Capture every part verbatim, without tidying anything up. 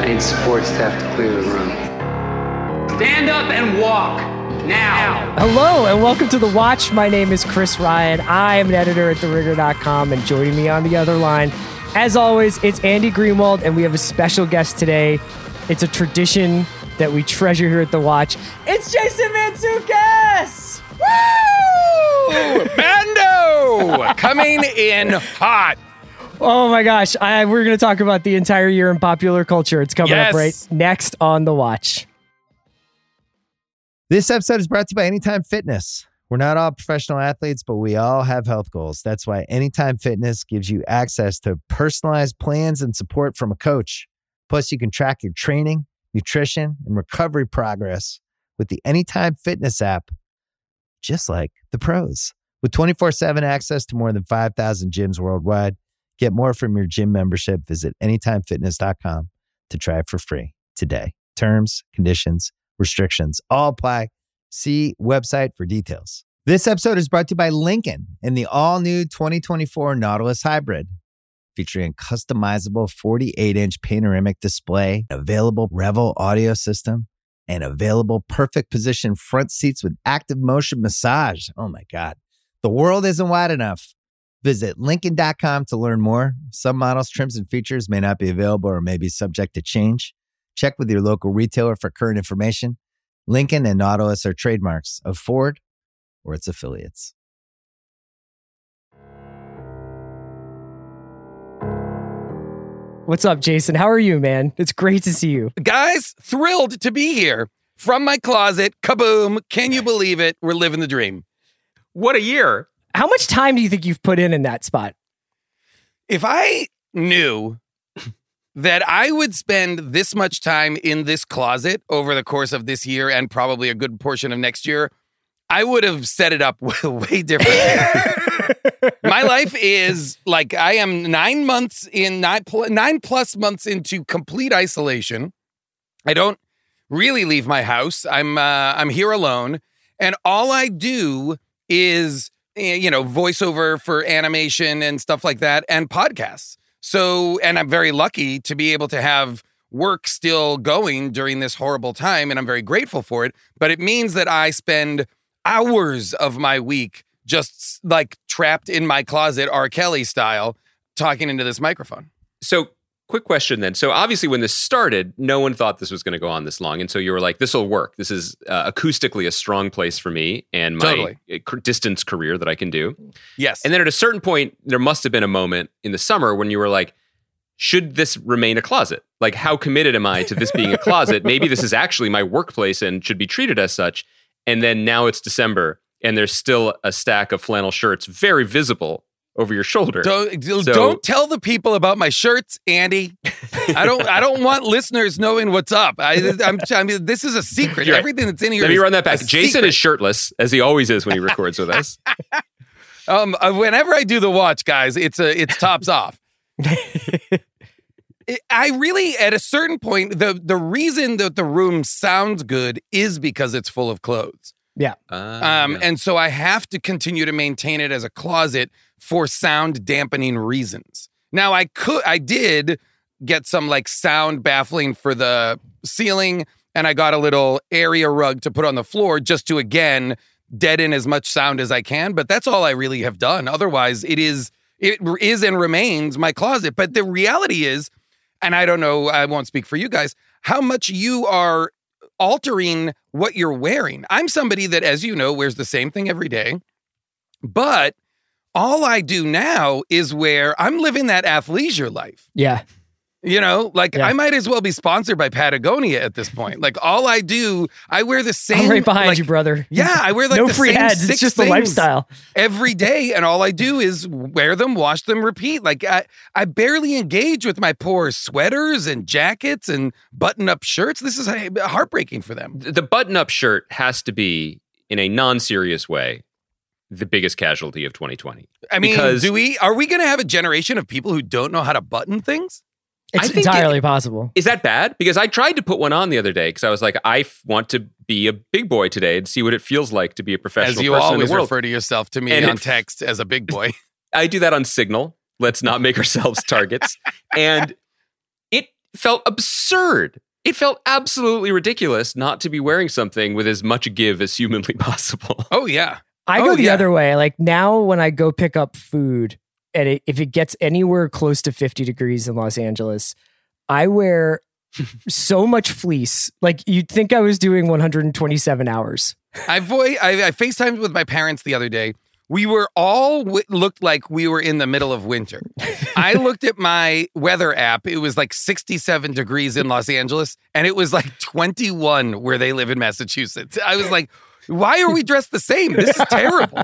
need support staff to clear the room. Stand up and walk now. Hello and welcome to The Watch. My name is Chris Ryan. I am an editor at the ringer dot com, and joining me on the other line, as always, it's Andy Greenwald, and we have a special guest today. It's a tradition that we treasure here at The Watch. It's Jason Mantzoukas! Woo! Bando! Coming in hot. Oh my gosh, I, we're going to talk about the entire year in popular culture. It's coming Yes. up right next on The Watch. This episode is brought to you by Anytime Fitness. We're not all professional athletes, but we all have health goals. That's why Anytime Fitness gives you access to personalized plans and support from a coach. Plus, you can track your training, nutrition, and recovery progress with the Anytime Fitness app, just like the pros. With twenty-four seven access to more than five thousand gyms worldwide, get more from your gym membership. Visit anytime fitness dot com to try it for free today. Terms, conditions, restrictions all apply. See website for details. This episode is brought to you by Lincoln and the all-new twenty twenty-four Nautilus Hybrid, featuring a customizable forty-eight inch panoramic display, available Revel audio system, and available perfect position front seats with active motion massage. Oh my God. The world isn't wide enough. Visit Lincoln dot com to learn more. Some models, trims, and features may not be available or may be subject to change. Check with your local retailer for current information. Lincoln and Nautilus are trademarks of Ford or its affiliates. What's up, Jason? How are you, man? It's great to see you. Guys, thrilled to be here. From my closet, kaboom. Can you believe it? We're living the dream. What a year. How much time do you think you've put in in that spot? If I knew that I would spend this much time in this closet over the course of this year and probably a good portion of next year, I would have set it up way differently. My life is like I am nine months in, nine, pl- nine plus months into complete isolation. I don't really leave my house. I'm uh, I'm here alone. And all I do is, you know, voiceover for animation and stuff like that and podcasts. So, and I'm very lucky to be able to have work still going during this horrible time, and I'm very grateful for it. But it means that I spend hours of my week just like trapped in my closet, R. Kelly style, talking into this microphone. So, quick question then. So, obviously, when this started, no one thought this was going to go on this long. And so you were like, this will work. This is uh, acoustically a strong place for me and my Totally. uh, distance career that I can do. Yes. And then at a certain point, there must have been a moment in the summer when you were like, should this remain a closet? Like, how committed am I to this being a closet? Maybe this is actually my workplace and should be treated as such. And then now it's December and there's still a stack of flannel shirts very visible over your shoulder. Don't, So- don't tell the people about my shirts, Andy. I don't. I don't want listeners knowing what's up. I, I'm, I mean, this is a secret. You're right. Everything that's in here. Let me is run that back. a Jason secret. is shirtless, as he always is when he records with us. Um, uh, whenever I do the watch, guys, it's a it's tops off. It- I really, at a certain point, the the reason that the room sounds good is because it's full of clothes. Yeah. Uh, Um, yeah. and so I have to continue to maintain it as a closet for sound dampening reasons. Now, I could, I did get some like sound baffling for the ceiling, and I got a little area rug to put on the floor just to, again, deaden as much sound as I can. But that's all I really have done. Otherwise, it is, it is and remains my closet. But the reality is, and I don't know, I won't speak for you guys, how much you are altering what you're wearing. I'm somebody that, as you know, wears the same thing every day. But all I do now is wear, I'm living that athleisure life. Yeah. You know, like Yeah. I might as well be sponsored by Patagonia at this point. Like all I do, I wear the same. I'm right behind like, you, brother. Yeah, I wear like no the free same ads. six It's just the things lifestyle. every day, and all I do is wear them, wash them, repeat. Like I, I barely engage with my poor sweaters and jackets and button-up shirts. This is uh, heartbreaking for them. The button-up shirt has to be, in a non-serious way, the biggest casualty of twenty twenty. I mean, Because- do we? Are we going to have a generation of people who don't know how to button things? It's I think entirely it- possible. Is that bad? Because I tried to put one on the other day because I was like, I f- want to be a big boy today and see what it feels like to be a professional As you person in always the world. refer to yourself to me And on it- text as a big boy. I do that on Signal. Let's not make ourselves targets. And it felt absurd. It felt absolutely ridiculous not to be wearing something with as much give as humanly possible. Oh, yeah. I oh, go the yeah. other way. Like now when I go pick up food and it, if it gets anywhere close to fifty degrees in Los Angeles, I wear so much fleece. Like you'd think I was doing one hundred twenty-seven hours. I, vo- I, I FaceTimed with my parents the other day. We were all w- looked like we were in the middle of winter. I looked at my weather app. It was like sixty-seven degrees in Los Angeles, and it was like twenty-one where they live in Massachusetts. I was like, why are we dressed the same? This is terrible.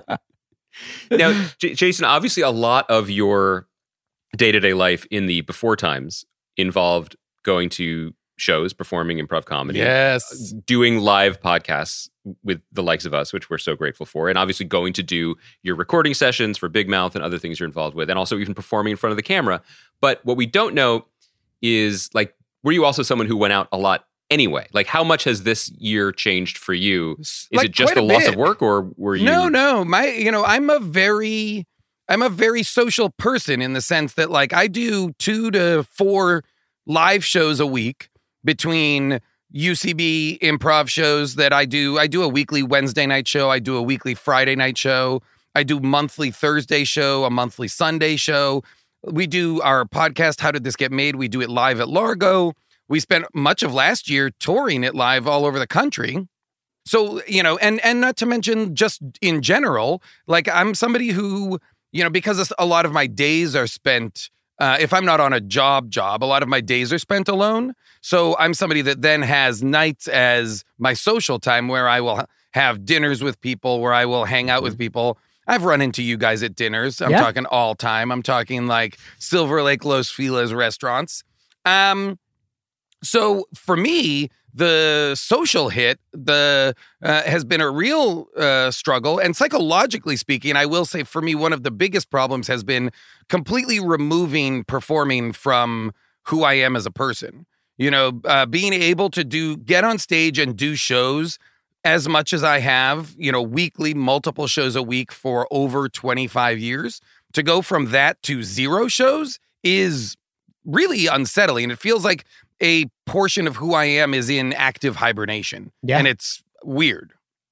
Now, J- Jason, obviously a lot of your day-to-day life in the before times involved going to shows, performing improv comedy, Yes. doing live podcasts with the likes of us, which we're so grateful for, and obviously going to do your recording sessions for Big Mouth and other things you're involved with, and also even performing in front of the camera. But what we don't know is, like, were you also someone who went out a lot anyway? Like, how much has this year changed for you? Is Like, it just quite the a loss bit. of work, or were you? No, no. My, you know, I'm a very, I'm a very social person in the sense that, like, I do two to four live shows a week between U C B improv shows that I do. I do a weekly Wednesday night show. I do a weekly Friday night show. I do monthly Thursday show, a monthly Sunday show. We do our podcast, How Did This Get Made? We do it live at Largo. We spent much of last year touring it live all over the country. So, you know, and and not to mention just in general, like I'm somebody who, you know, because a lot of my days are spent, uh, if I'm not on a job job, a lot of my days are spent alone. So I'm somebody that then has nights as my social time where I will have dinners with people, where I will hang out with people. I've run into you guys at dinners. I'm Yeah. talking all time. I'm talking like Silver Lake Los Feliz restaurants. Um, so for me, the social hit the uh, has been a real uh, struggle. And psychologically speaking, I will say for me, one of the biggest problems has been completely removing performing from who I am as a person. You know, uh, being able to do get on stage and do shows as much as I have, you know, weekly, multiple shows a week for over twenty-five years, to go from that to zero shows is really unsettling. It feels like a portion of who I am is in active hibernation. Yeah. And it's weird.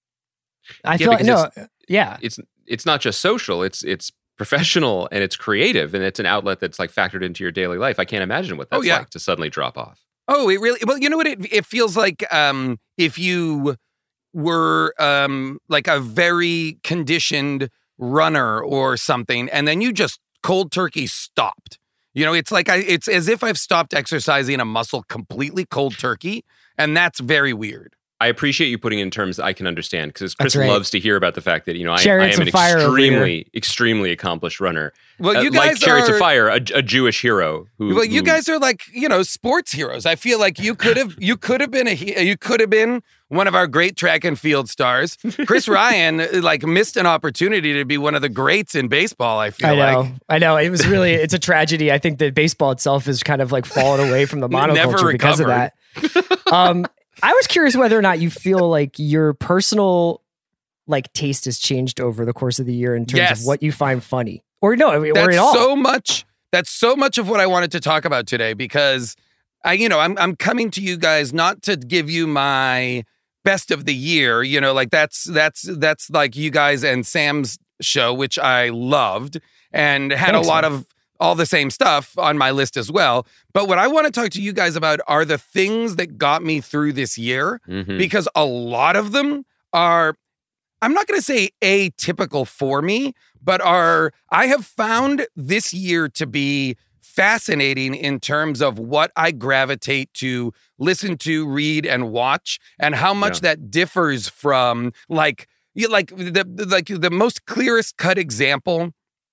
I Yeah, feel like, because no, yeah. It's it's not just social. It's it's professional and it's creative, and it's an outlet that's like factored into your daily life. I can't imagine what that's Oh, yeah. like to suddenly drop off. Oh, it really, well, you know what? It, it feels like um, if you were um, like a very conditioned runner or something, and then you just cold turkey stopped. You know, it's like I, it's as if I've stopped exercising a muscle completely cold turkey, and that's very weird. I appreciate you putting it in terms that I can understand, because Chris That's right. loves to hear about the fact that, you know, I, I Chariots am an of Fire over here. extremely, extremely accomplished runner. Well, Uh, you like guys Chariots are of Fire, a, a Jewish hero. Who, Well, you who- guys are like, you know, sports heroes. I feel like you could have, you could have been a, he- you could have been one of our great track and field stars. Chris Ryan, like, missed an opportunity to be one of the greats in baseball. I feel I know. like I know. It was really, it's a tragedy. I think that baseball itself is kind of like fallen away from the Never monoculture because of that. Um, I was curious whether or not you feel like your personal like taste has changed over the course of the year in terms Yes. of what you find funny, or no, or that's at all. so much. That's so much of what I wanted to talk about today, because I, you know, I'm I'm coming to you guys not to give you my best of the year. You know, like that's that's that's like you guys and Sam's show, which I loved and had Thanks, a lot man. of all the same stuff on my list as well. But what I want to talk to you guys about are the things that got me through this year, Mhm. because a lot of them are, I'm not going to say atypical for me, but are, I have found this year to be fascinating in terms of what I gravitate to listen to, read, and watch, and how much Yeah. that differs from like, you like the, the like the most clearest cut example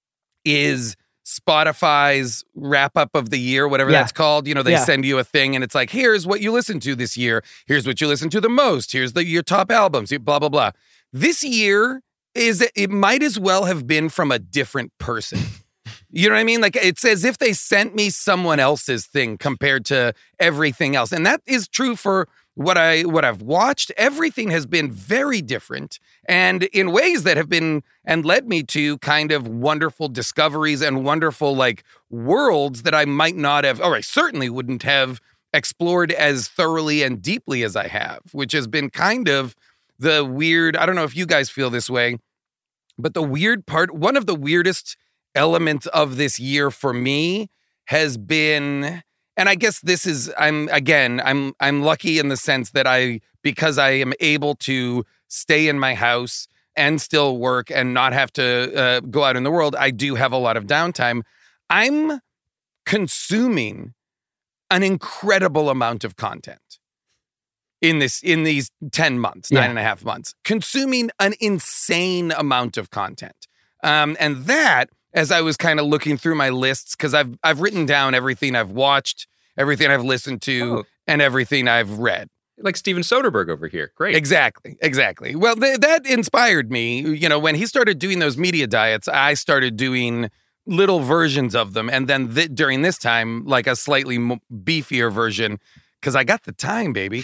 is Spotify's wrap up of the year, whatever Yeah. that's called. You know, they Yeah. send you a thing and it's like, here's what you listened to this year. Here's what you listened to the most. Here's the your top albums, blah, blah, blah. This year is, it might as well have been from a different person. You know what I mean? Like, it's as if they sent me someone else's thing compared to everything else. And that is true for what I what I've watched. Everything has been very different, and in ways that have been and led me to kind of wonderful discoveries and wonderful like worlds that I might not have, or I certainly wouldn't have explored as thoroughly and deeply as I have, which has been kind of the weird, I don't know if you guys feel this way, but the weird part, one of the weirdest elements of this year for me has been, and I guess this is, I'm, again, I'm, I'm lucky in the sense that I, because I am able to stay in my house and still work and not have to uh, go out in the world, I do have a lot of downtime. I'm consuming an incredible amount of content in this, in these ten months, nine Yeah. and a half months, consuming an insane amount of content. Um, and that, as I was kind of looking through my lists, because I've, I've written down everything I've watched, everything I've listened to, Oh. and everything I've read. Like Steven Soderbergh over here. Great. Exactly, exactly. Well, th- that inspired me. You know, when he started doing those media diets, I started doing little versions of them. And then th- during this time, like a slightly mo- beefier version, because I got the time, baby.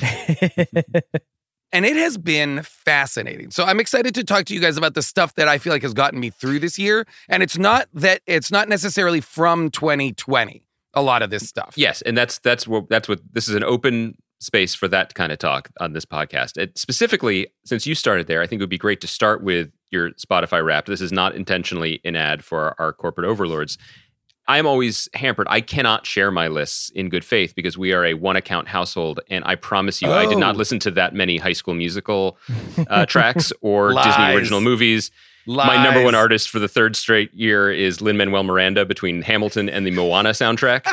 And it has been fascinating. So I'm excited to talk to you guys about the stuff that I feel like has gotten me through this year. And it's not that it's not necessarily from twenty twenty, a lot of this stuff. Yes, and that's that's what that's what this is an open space for that kind of talk on this podcast. It, specifically, since you started there, I think it would be great to start with your Spotify Wrapped. This is not intentionally an ad for our, our corporate overlords. I'm always hampered. I cannot share my lists in good faith because we are a one account household, and I promise you, I did not Oh. listen to that many High School Musical uh, tracks or Disney Lies. original movies. My number Lies. one artist for the third straight year is Lin-Manuel Miranda between Hamilton and the Moana soundtrack.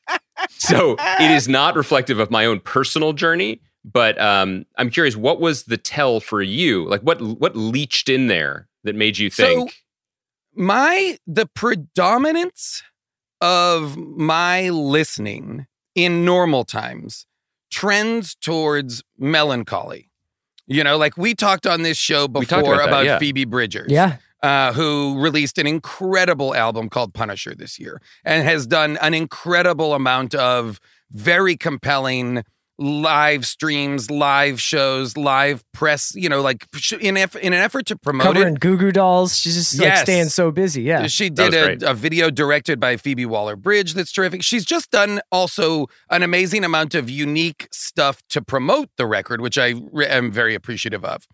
So it is not reflective of my own personal journey, but um, I'm curious, what was the tell for you? Like what what leached in there that made you think? So my the predominance of my listening in normal times trends towards melancholy. You know, like we talked on this show We talked before about about, that, yeah. Phoebe Bridgers. Yeah. Uh, who released an incredible album called Punisher this year and has done an incredible amount of very compelling live streams, live shows, live press, you know, like sh- in, eff- in an effort to promote Covering it. Goo Goo Dolls. She's just like Yes. staying so busy. Yeah. She That did was a, great. a video directed by Phoebe Waller-Bridge that's terrific. She's just done also an amazing amount of unique stuff to promote the record, which I re- am very appreciative of.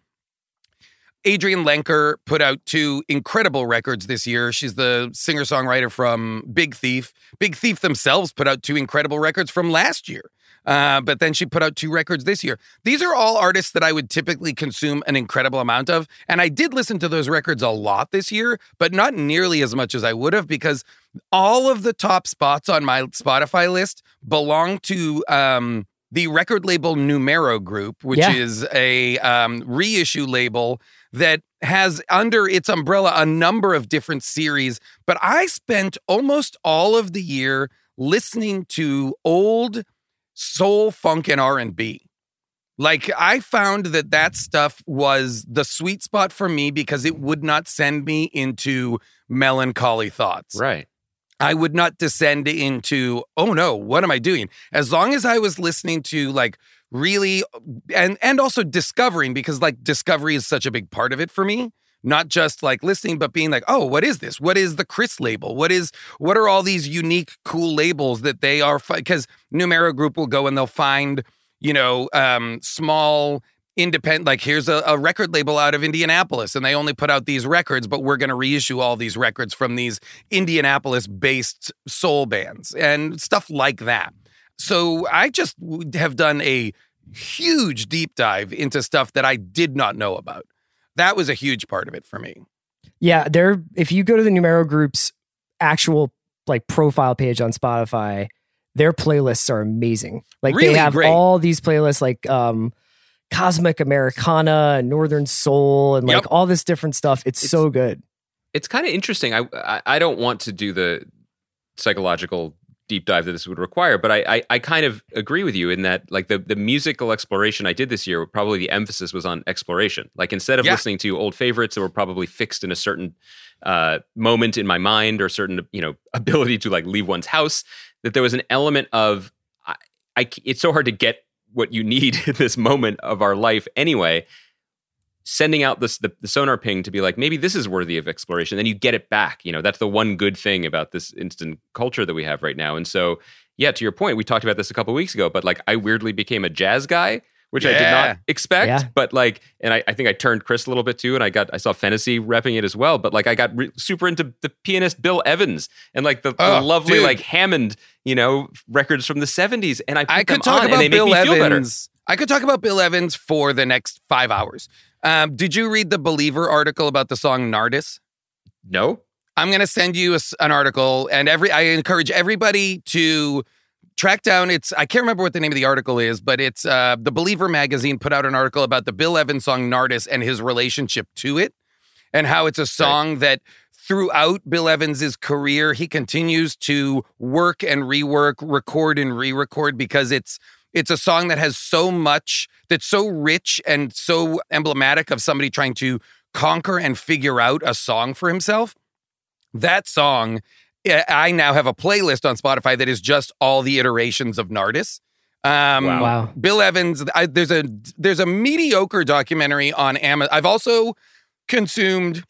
Adrienne Lenker put out two incredible records this year. She's the singer-songwriter from Big Thief. Big Thief themselves put out two incredible records from last year. Uh, but then she put out two records this year. These are all artists that I would typically consume an incredible amount of. And I did listen to those records a lot this year, but not nearly as much as I would have because all of the top spots on my Spotify list belong to um, the record label Numero Group, which Yeah. is a um, reissue label that has under its umbrella a number of different series. But I spent almost all of the year listening to old soul, funk, and R and B. Like, I found that that stuff was the sweet spot for me because it would not send me into melancholy thoughts. Right. I would not descend into, oh no, what am I doing? As long as I was listening to like really, and and also discovering, because like discovery is such a big part of it for me. Not just like listening, but being like, oh, what is this? What is the Chris label? What is, what are all these unique, cool labels that they are? Because Numero Group will go and they'll find, you know, um, small independent, like here's a, a record label out of Indianapolis and they only put out these records, but we're going to reissue all these records from these Indianapolis-based soul bands and stuff like that. So I just have done a huge deep dive into stuff that I did not know about. That was a huge part of it for me. Yeah, they're if you go to the Numero Group's actual like profile page on Spotify, their playlists are amazing. Like Really they have great. all these playlists like um Cosmic Americana and Northern Soul and like Yep. all this different stuff. It's, It's- so good. It's kind of interesting. I, I I don't want to do the psychological deep dive that this would require, but I, I I kind of agree with you in that like the the musical exploration I did this year, probably the emphasis was on exploration. Like instead of Yeah. listening to old favorites that were probably fixed in a certain uh, moment in my mind or certain you know ability to like leave one's house, that there was an element of I, I it's so hard to get what you need in this moment of our life anyway. Sending out this the, the sonar ping to be like, maybe this is worthy of exploration. Then you get it back. You know, that's the one good thing about this instant culture that we have right now. And so yeah, to your point, we talked about this a couple weeks ago, but like I weirdly became a jazz guy, which I did Yeah. not expect. Yeah. But like, and I, I think I turned Chris a little bit too, and I got I saw Fennessy repping it as well. But like, I got re- super into the pianist Bill Evans and like the, Oh, the lovely dude. like Hammond, you know, records from the seventies, and I put I them could talk on, about and they Bill make me feel better. Evans. I could talk about Bill Evans for the next five hours. Um, did you read the Believer article about the song Nardis? No, I'm going to send you a s an article, and every I encourage everybody to track down. It's I can't remember what the name of the article is, but it's uh, the Believer magazine put out an article about the Bill Evans song Nardis and his relationship to it, and how it's a song that throughout Bill Evans's career he continues to work and rework, record and re-record because it's it's a song that has so much that's so rich and so emblematic of somebody trying to conquer and figure out a song for himself. That song, I now have a playlist on Spotify that is just all the iterations of Nardis. Um, Wow. Wow. Bill Evans, I, there's a there's a mediocre documentary on Amazon. I've also consumed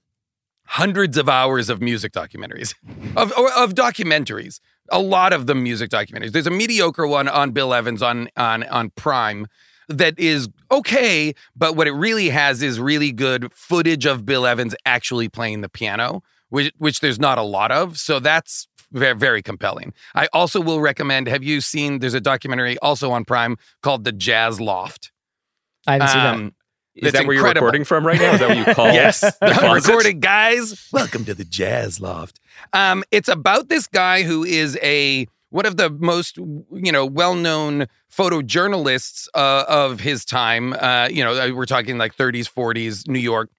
hundreds of hours of music documentaries, of or, of documentaries. A lot of them music documentaries. There's a mediocre one on Bill Evans on on on Prime that is okay, but what it really has is really good footage of Bill Evans actually playing the piano, which which there's not a lot of. So that's very, very compelling. I also will recommend, have you seen, there's a documentary also on Prime called The Jazz Loft. I haven't seen that. Um, is that's that where incredible. you're recording from right now? Is that what you call? Yes, the I'm closet? recording, guys. Welcome to the Jazz Loft. Um, it's about this guy who is a one of the most, you know, well-known photojournalists uh, of his time. Uh, you know, we're talking like thirties, forties, New York.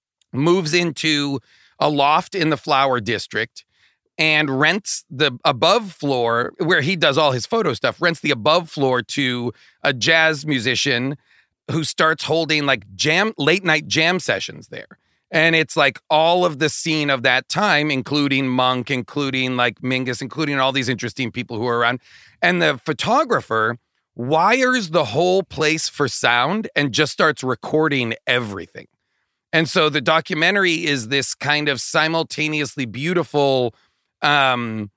Moves into a loft in the Flower District and rents the above floor where he does all his photo stuff. Rents the above floor to a jazz musician who starts holding like jam late night jam sessions there. And it's like all of the scene of that time, including Monk, including like Mingus, including all these interesting people who are around. And the photographer wires the whole place for sound and just starts recording everything. And so the documentary is this kind of simultaneously beautiful, um,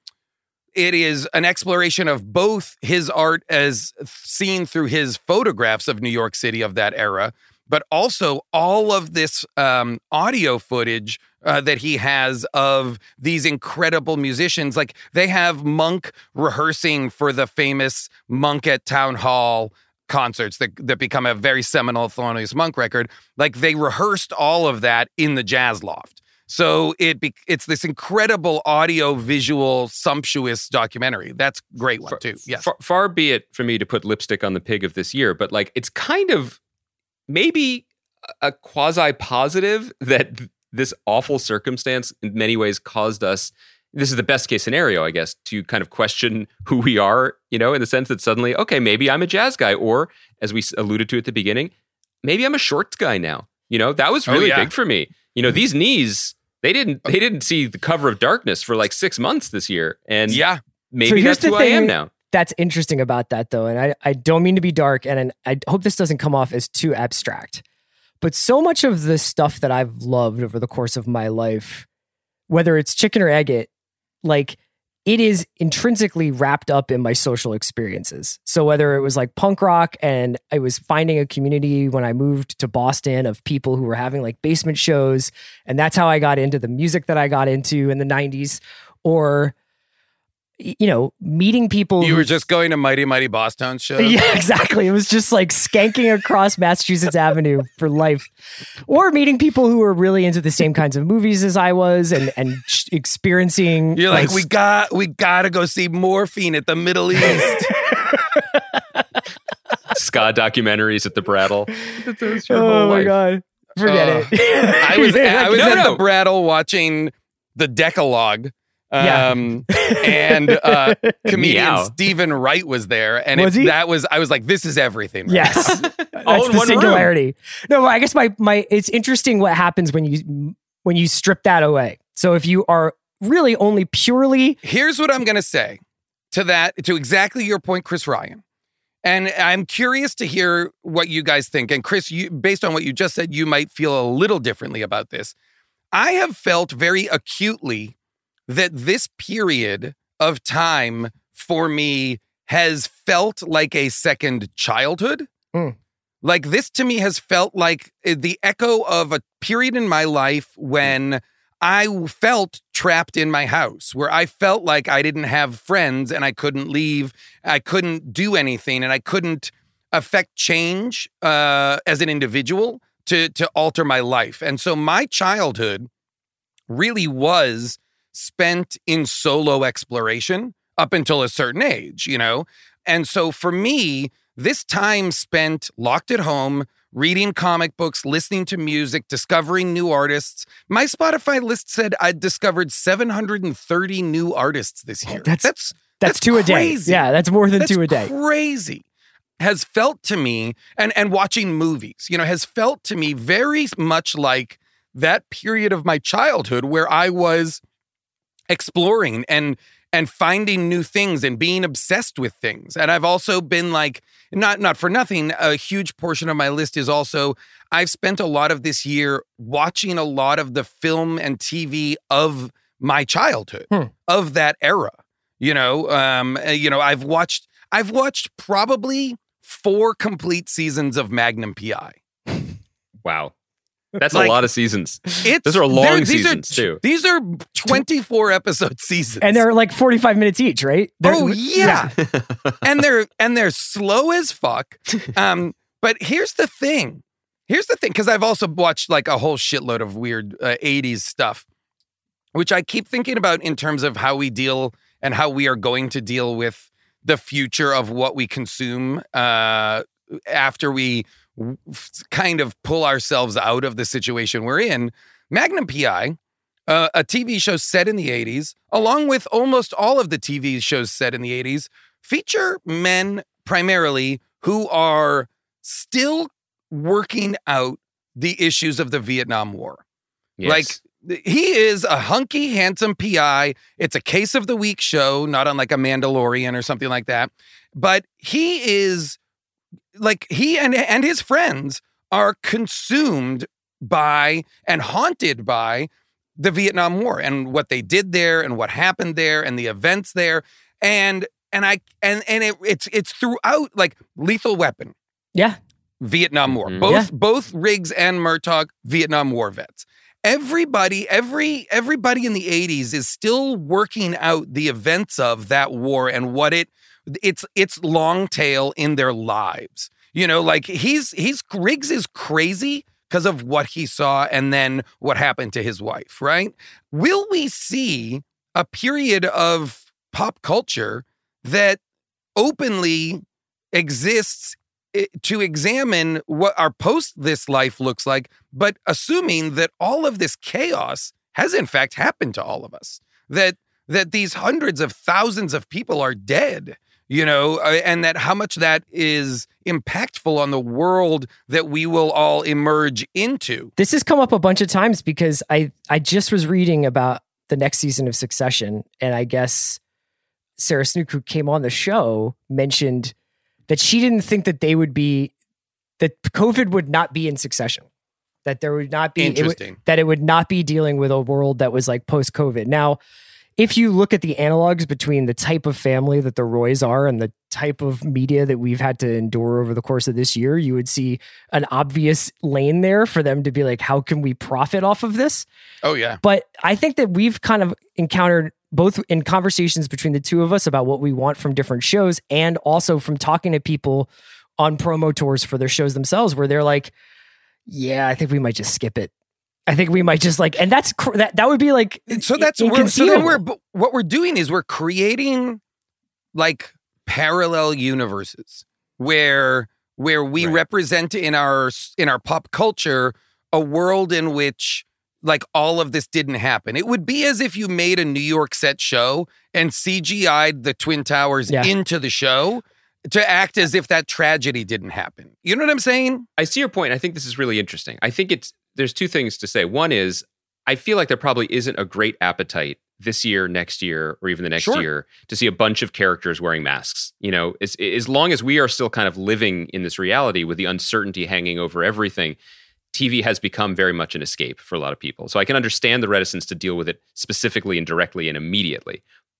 it is an exploration of both his art as seen through his photographs of New York City of that era, but also all of this um, audio footage uh, that he has of these incredible musicians. Like they have Monk rehearsing for the famous Monk at Town Hall concerts that, that become a very seminal Thelonious Monk record. Like they rehearsed all of that in the Jazz Loft. So it be, it's this incredible audio, visual, sumptuous documentary. That's a great one too. Yes. Far, far be it for me to put lipstick on the pig of this year, but like it's kind of maybe a quasi positive that this awful circumstance in many ways caused us. This is the best case scenario, I guess, to kind of question who we are, you know, in the sense that suddenly, okay, maybe I'm a jazz guy, or as we alluded to at the beginning, maybe I'm a shorts guy now. You know, that was really oh, yeah. big for me. You know, these knees, they didn't they didn't see the cover of Darkness for like six months this year. And Yeah. maybe here's that's the who I thing am now. That's interesting about that, though. And I, I don't mean to be dark, and I hope this doesn't come off as too abstract. But so much of the stuff that I've loved over the course of my life, whether it's chicken or egg it, like it is intrinsically wrapped up in my social experiences. So whether it was like punk rock and I was finding a community when I moved to Boston of people who were having like basement shows, and that's how I got into the music that I got into in the nineties, or you know, meeting people. You were who- just going to Mighty Mighty Boss Tones shows? Yeah, exactly. It was just like skanking across Massachusetts Avenue for life. Or meeting people who were really into the same kinds of movies as I was and and experiencing. You're like, we got we got to go see Morphine at the Middle East. Ska documentaries at the Brattle. That's your Oh whole my life. God. Forget Uh, it. I was I was no, at no. the Brattle watching the Decalogue. Yeah. Um, and uh, comedian Meow. Stephen Wright was there, and Was it, he? that was I was like, this is everything. Right? Yes. All That's in the one room. singularity. No, I guess my my it's interesting what happens when you when you strip that away. So if you are really only purely Here's what I'm going to say to that, to exactly your point, Chris Ryan. And I'm curious to hear what you guys think. And Chris, you, based on what you just said, you might feel a little differently about this. I have felt very acutely that this period of time for me has felt like a second childhood. Mm. Like this to me has felt like the echo of a period in my life when I felt trapped in my house, where I felt like I didn't have friends and I couldn't leave, I couldn't do anything, and I couldn't affect change uh, as an individual to to alter my life. And so my childhood really was spent in solo exploration up until a certain age, you know? And so for me, this time spent locked at home, reading comic books, listening to music, discovering new artists. My Spotify list said I'd discovered seven hundred thirty new artists this year. That's that's, that's, that's two crazy. a day. Yeah, that's more than That's two a day. Crazy. Has felt to me, and, and watching movies, you know, has felt to me very much like that period of my childhood where I was exploring and and finding new things and being obsessed with things. And I've also been like, not not for nothing, a huge portion of my list is also, I've spent a lot of this year watching a lot of the film and T V of my childhood, Hmm. of that era. You know, um, you know, I've watched, I've watched probably four complete seasons of Magnum P I. Wow. That's Like, a lot of seasons. It's, Those are long they're- these seasons, are, too. These are twenty-four episode seasons. And they're like forty-five minutes each, right? They're- Oh yeah. and they're and they're slow as fuck. Um, but here's the thing. Here's the thing, because I've also watched like a whole shitload of weird uh, eighties stuff, which I keep thinking about in terms of how we deal and how we are going to deal with the future of what we consume uh, after we w- kind of pull ourselves out of the situation we're in. Magnum P I, uh, a T V show set in the eighties, along with almost all of the T V shows set in the eighties, feature men primarily who are still working out the issues of the Vietnam War. Yes. Like, he is a hunky, handsome P I. It's a case of the week show, not unlike a Mandalorian or something like that. But he is like, he and, and his friends are consumed by and haunted by the Vietnam War and what they did there and what happened there and the events there. And and I and and it, it's it's throughout, like Lethal Weapon, yeah. Vietnam War. Mhm. Both Yeah. both Riggs and Murtaugh, Vietnam War vets. Everybody, every everybody in the eighties is still working out the events of that war and what it it's it's long tail in their lives. You know, like he's he's Riggs is crazy because of what he saw and then what happened to his wife, right? Will we see a period of pop culture that openly exists i- to examine what our post this life looks like, but assuming that all of this chaos has in fact happened to all of us, that that these hundreds of thousands of people are dead, you know, uh, and that how much that is impactful on the world that we will all emerge into. This has come up a bunch of times because I I just was reading about the next season of Succession, and I guess Sarah Snook, who came on the show, mentioned that she didn't think that they would be, that COVID would not be in Succession, that there would not be, it would- Interesting. that it would not be dealing with a world that was like post-COVID. Now, if you look at the analogs between the type of family that the Roys are and the type of media that we've had to endure over the course of this year, you would see an obvious lane there for them to be like, how can we profit off of this? Oh yeah. But I think that we've kind of encountered both in conversations between the two of us about what we want from different shows and also from talking to people on promo tours for their shows themselves, where they're like, yeah, I think we might just skip it. I think we might just like, and that's, cr- that, that would be like, So that's we're, so then inconceivable. we're but what we're doing is we're creating like parallel universes where where we Right. represent in our in our pop culture a world in which like all of this didn't happen. It would be as if you made a New York set show and C G I'd the Twin Towers Yeah. into the show to act as if that tragedy didn't happen. You know what I'm saying? I see your point. I think this is really interesting. I think it's there's two things to say. One is I feel like there probably isn't a great appetite this year, next year, or even the next Sure. year to see a bunch of characters wearing masks. You know, as, as long as we are still kind of living in this reality with the uncertainty hanging over everything, T V has become very much an escape for a lot of people. So I can understand the reticence to deal with it specifically and directly and immediately.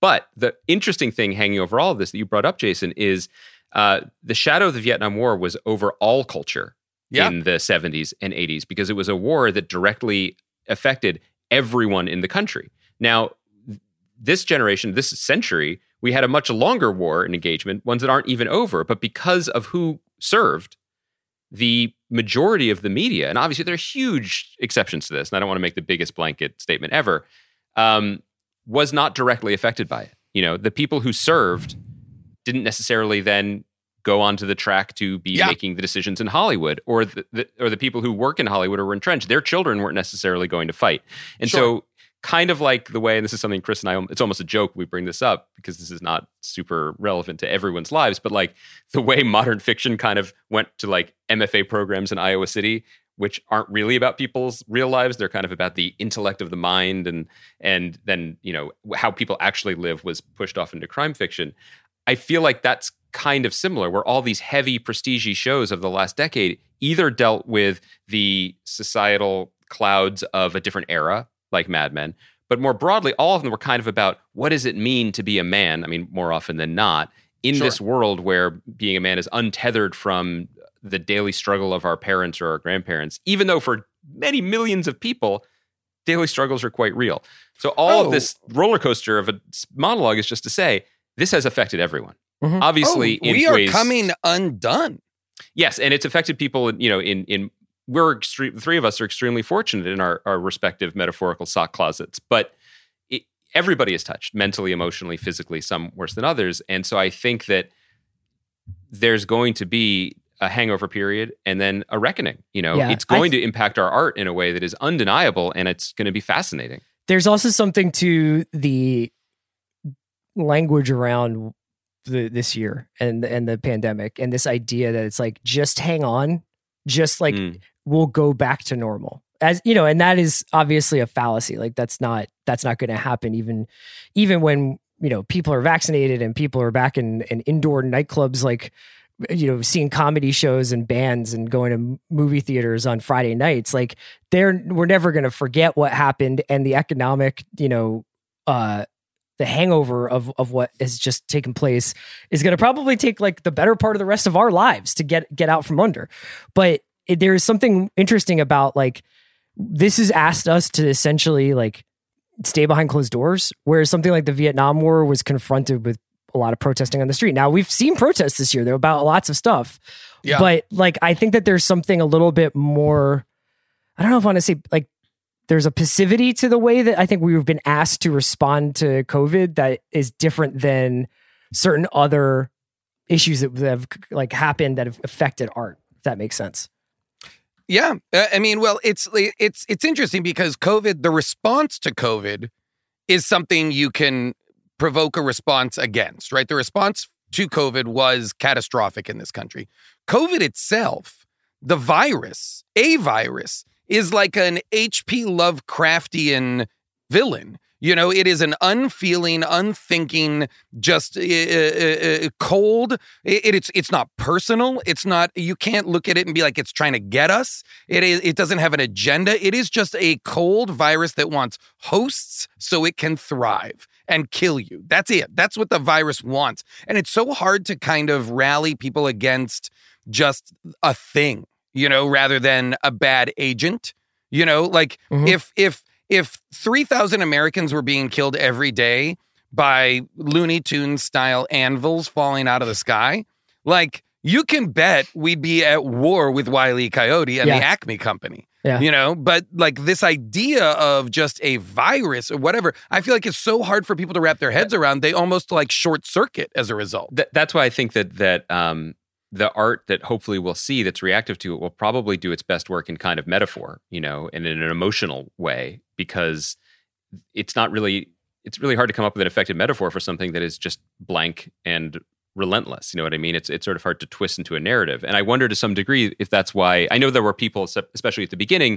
But the interesting thing hanging over all of this that you brought up, Jason, is uh, the shadow of the Vietnam War was over all culture yeah. in the seventies and eighties because it was a war that directly affected everyone in the country. Now, this generation, this century, we had a much longer war and engagement, ones that aren't even over. But because of who served, the majority of the media, and obviously there are huge exceptions to this, and I don't want to make the biggest blanket statement ever, um, was not directly affected by it. You know, the people who served didn't necessarily then go onto the track to be yeah. making the decisions in Hollywood, or the, the or the people who work in Hollywood or were entrenched. Their children weren't necessarily going to fight. And sure. so kind of like the way, and this is something Chris and I, it's almost a joke we bring this up because this is not super relevant to everyone's lives, but like the way modern fiction kind of went to like M F A programs in Iowa City, which aren't really about people's real lives. They're kind of about the intellect of the mind, and and then, you know, how people actually live was pushed off into crime fiction. I feel like that's kind of similar, where all these heavy prestige shows of the last decade either dealt with the societal clouds of a different era, like Mad Men, but more broadly, all of them were kind of about what does it mean to be a man? I mean, more often than not, in sure. this world where being a man is untethered from the daily struggle of our parents or our grandparents, even though for many millions of people, daily struggles are quite real. So all oh. of this roller coaster of a monologue is just to say, this has affected everyone. Mm-hmm. Obviously, oh, in we are ways, coming undone. Yes, and it's affected people, you know, in in we're extre- the three of us are extremely fortunate in our, our respective metaphorical sock closets, but it, everybody is touched mentally, emotionally, physically, some worse than others. And so I think that there's going to be a hangover period and then a reckoning. You know, yeah, it's going th- to impact our art in a way that is undeniable, and it's going to be fascinating. There's also something to the language around the, this year and and the pandemic, and this idea that it's like, just hang on, just like mm. we'll go back to normal. As you know, and that is obviously a fallacy. Like that's not that's not going to happen. Even even when, you know, people are vaccinated and people are back in, in indoor nightclubs, like, you know, seeing comedy shows and bands and going to movie theaters on Friday nights. Like they're we're never going to forget what happened, and the economic, you know, uh, the hangover of of what has just taken place is going to probably take like the better part of the rest of our lives to get get out from under. But it, there is something interesting about like this has asked us to essentially like stay behind closed doors, whereas something like the Vietnam War was confronted with a lot of protesting on the street. Now we've seen protests this year, though, about lots of stuff. Yeah. But like I think that there's something a little bit more, I don't know if I want to say like there's a passivity to the way that I think we've been asked to respond to COVID that is different than certain other issues that have like happened that have affected art, if that makes sense. Yeah. I mean, well, it's, it's, it's interesting because COVID, the response to COVID is something you can provoke a response against, right? The response to COVID was catastrophic in this country. COVID itself, the virus, a virus, is like an H P Lovecraftian villain. You know, it is an unfeeling, unthinking, just uh, uh, cold. It, it's it's not personal. It's not. You can't look at it and be like it's trying to get us. It is. It doesn't have an agenda. It is just a cold virus that wants hosts so it can thrive and kill you. That's it. That's what the virus wants. And it's so hard to kind of rally people against just a thing, you know, rather than a bad agent. You know, like mm-hmm. if if. If three thousand Americans were being killed every day by Looney Tunes style anvils falling out of the sky, like you can bet we'd be at war with Wile E. Coyote and yeah. the Acme Company, yeah. you know, but like this idea of just a virus or whatever, I feel like it's so hard for people to wrap their heads around. They almost like short circuit as a result. Th- that's why I think that, that, um, the art that hopefully we'll see that's reactive to it will probably do its best work in kind of metaphor, you know, and in an emotional way, because it's not really, it's really hard to come up with an effective metaphor for something that is just blank and relentless. You know what I mean? It's it's sort of hard to twist into a narrative. And I wonder to some degree if that's why, I know there were people, especially at the beginning,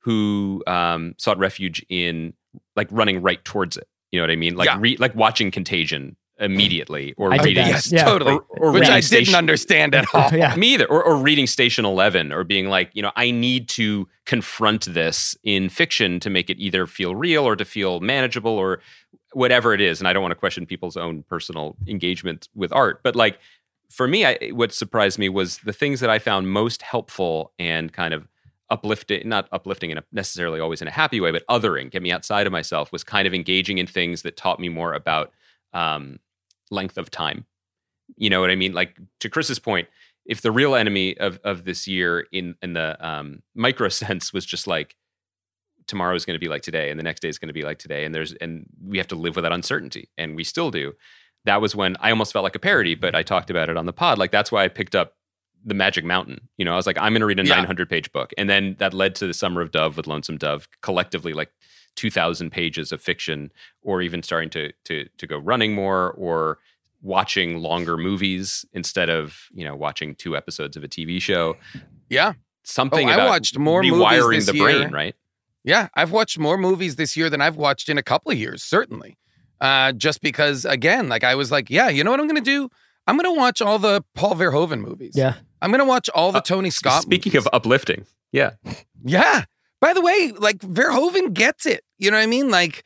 who um, sought refuge in like running right towards it. You know what I mean? Like, yeah. re, like watching Contagion immediately, or I reading, yes, yeah. totally, or, or which I station, didn't understand at all. yeah. Me either. Or, or reading Station Eleven, or being like, you know, I need to confront this in fiction to make it either feel real or to feel manageable. Or whatever it is, and I don't want to question people's own personal engagement with art, but like for me, I, what surprised me was the things that I found most helpful and kind of uplifting, not uplifting in a necessarily always in a happy way, but othering, get me outside of myself, was kind of engaging in things that taught me more about um, length of time. You know what I mean? Like to Chris's point, if the real enemy of of this year in in the um, micro sense was just like, tomorrow is going to be like today and the next day is going to be like today, and there's and we have to live with that uncertainty, and we still do. That was when I almost felt like a parody, but I talked about it on the pod. Like that's why I picked up The Magic Mountain. You know, I was like, I'm going to read a yeah. nine hundred page book, and then that led to The Summer of Dove with Lonesome Dove, collectively like two thousand pages of fiction, or even starting to to to go running more, or watching longer movies instead of, you know, watching two episodes of a T V show. Yeah, something oh, about I watched more rewiring movies this the year. brain, right? Yeah, I've watched more movies this year than I've watched in a couple of years, certainly. Uh, just because, again, like I was like, yeah, you know what I'm going to do? I'm going to watch all the Paul Verhoeven movies. Yeah. I'm going to watch all the uh, Tony Scott Speaking movies. of uplifting, yeah. Yeah. By the way, like Verhoeven gets it. You know what I mean? Like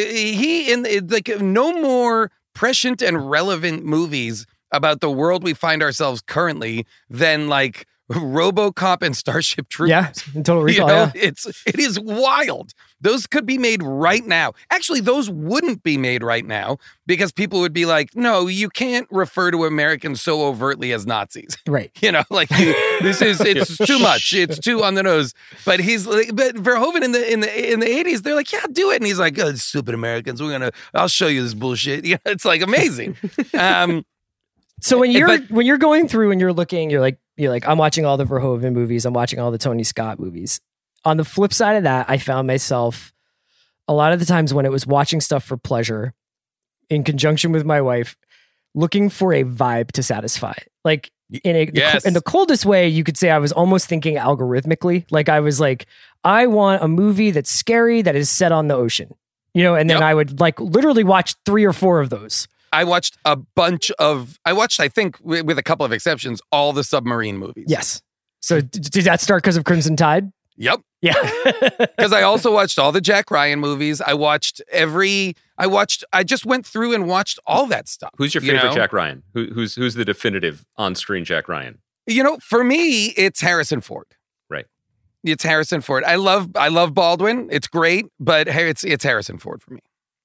he, in like no more prescient and relevant movies about the world we find ourselves currently than like RoboCop and Starship Troopers. Yeah, in Total Recall. You know, yeah. it's it is wild. Those could be made right now. Actually, those wouldn't be made right now because people would be like, "No, you can't refer to Americans so overtly as Nazis." Right. You know, like you, this is it's too much. It's too on the nose. But he's like, but Verhoeven in the in the in the eighties, they're like, "Yeah, do it," and he's like, "Oh, stupid Americans, we're gonna, I'll show you this bullshit." You know, it's like amazing. Um, So when you're but, when you're going through and you're looking, you're like you're like I'm watching all the Verhoeven movies, I'm watching all the Tony Scott movies. On the flip side of that, I found myself a lot of the times when it was watching stuff for pleasure, in conjunction with my wife, looking for a vibe to satisfy. Like in a yes. in the coldest way, you could say I was almost thinking algorithmically. Like I was like, I want a movie that's scary that is set on the ocean, you know, and then Yep. I would like literally watch three or four of those. I watched a bunch of, I watched, I think, w- with a couple of exceptions, all the submarine movies. Yes. So d- did that start because of Crimson Tide? Yep. Yeah. Because I also watched all the Jack Ryan movies. I watched every, I watched, I just went through and watched all that stuff. Who's your you favorite know? Jack Ryan? Who, who's who's the definitive on-screen Jack Ryan? You know, for me, it's Harrison Ford. Right. It's Harrison Ford. I love, I love Baldwin. It's great, but hey, it's it's Harrison Ford for me.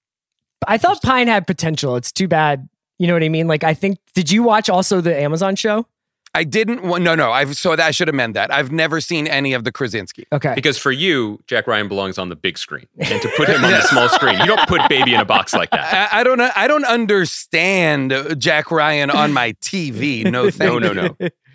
I thought Pine had potential. It's too bad. You know what I mean? Like, I think, did you watch also the Amazon show? I didn't want, no, no, I've, so I should amend that. I've never seen any of the Krasinski. Okay. Because for you, Jack Ryan belongs on the big screen, and to put him on the small screen, you don't put Baby in a box like that. I, I don't know. I don't understand Jack Ryan on my T V. No, thank No, no, no.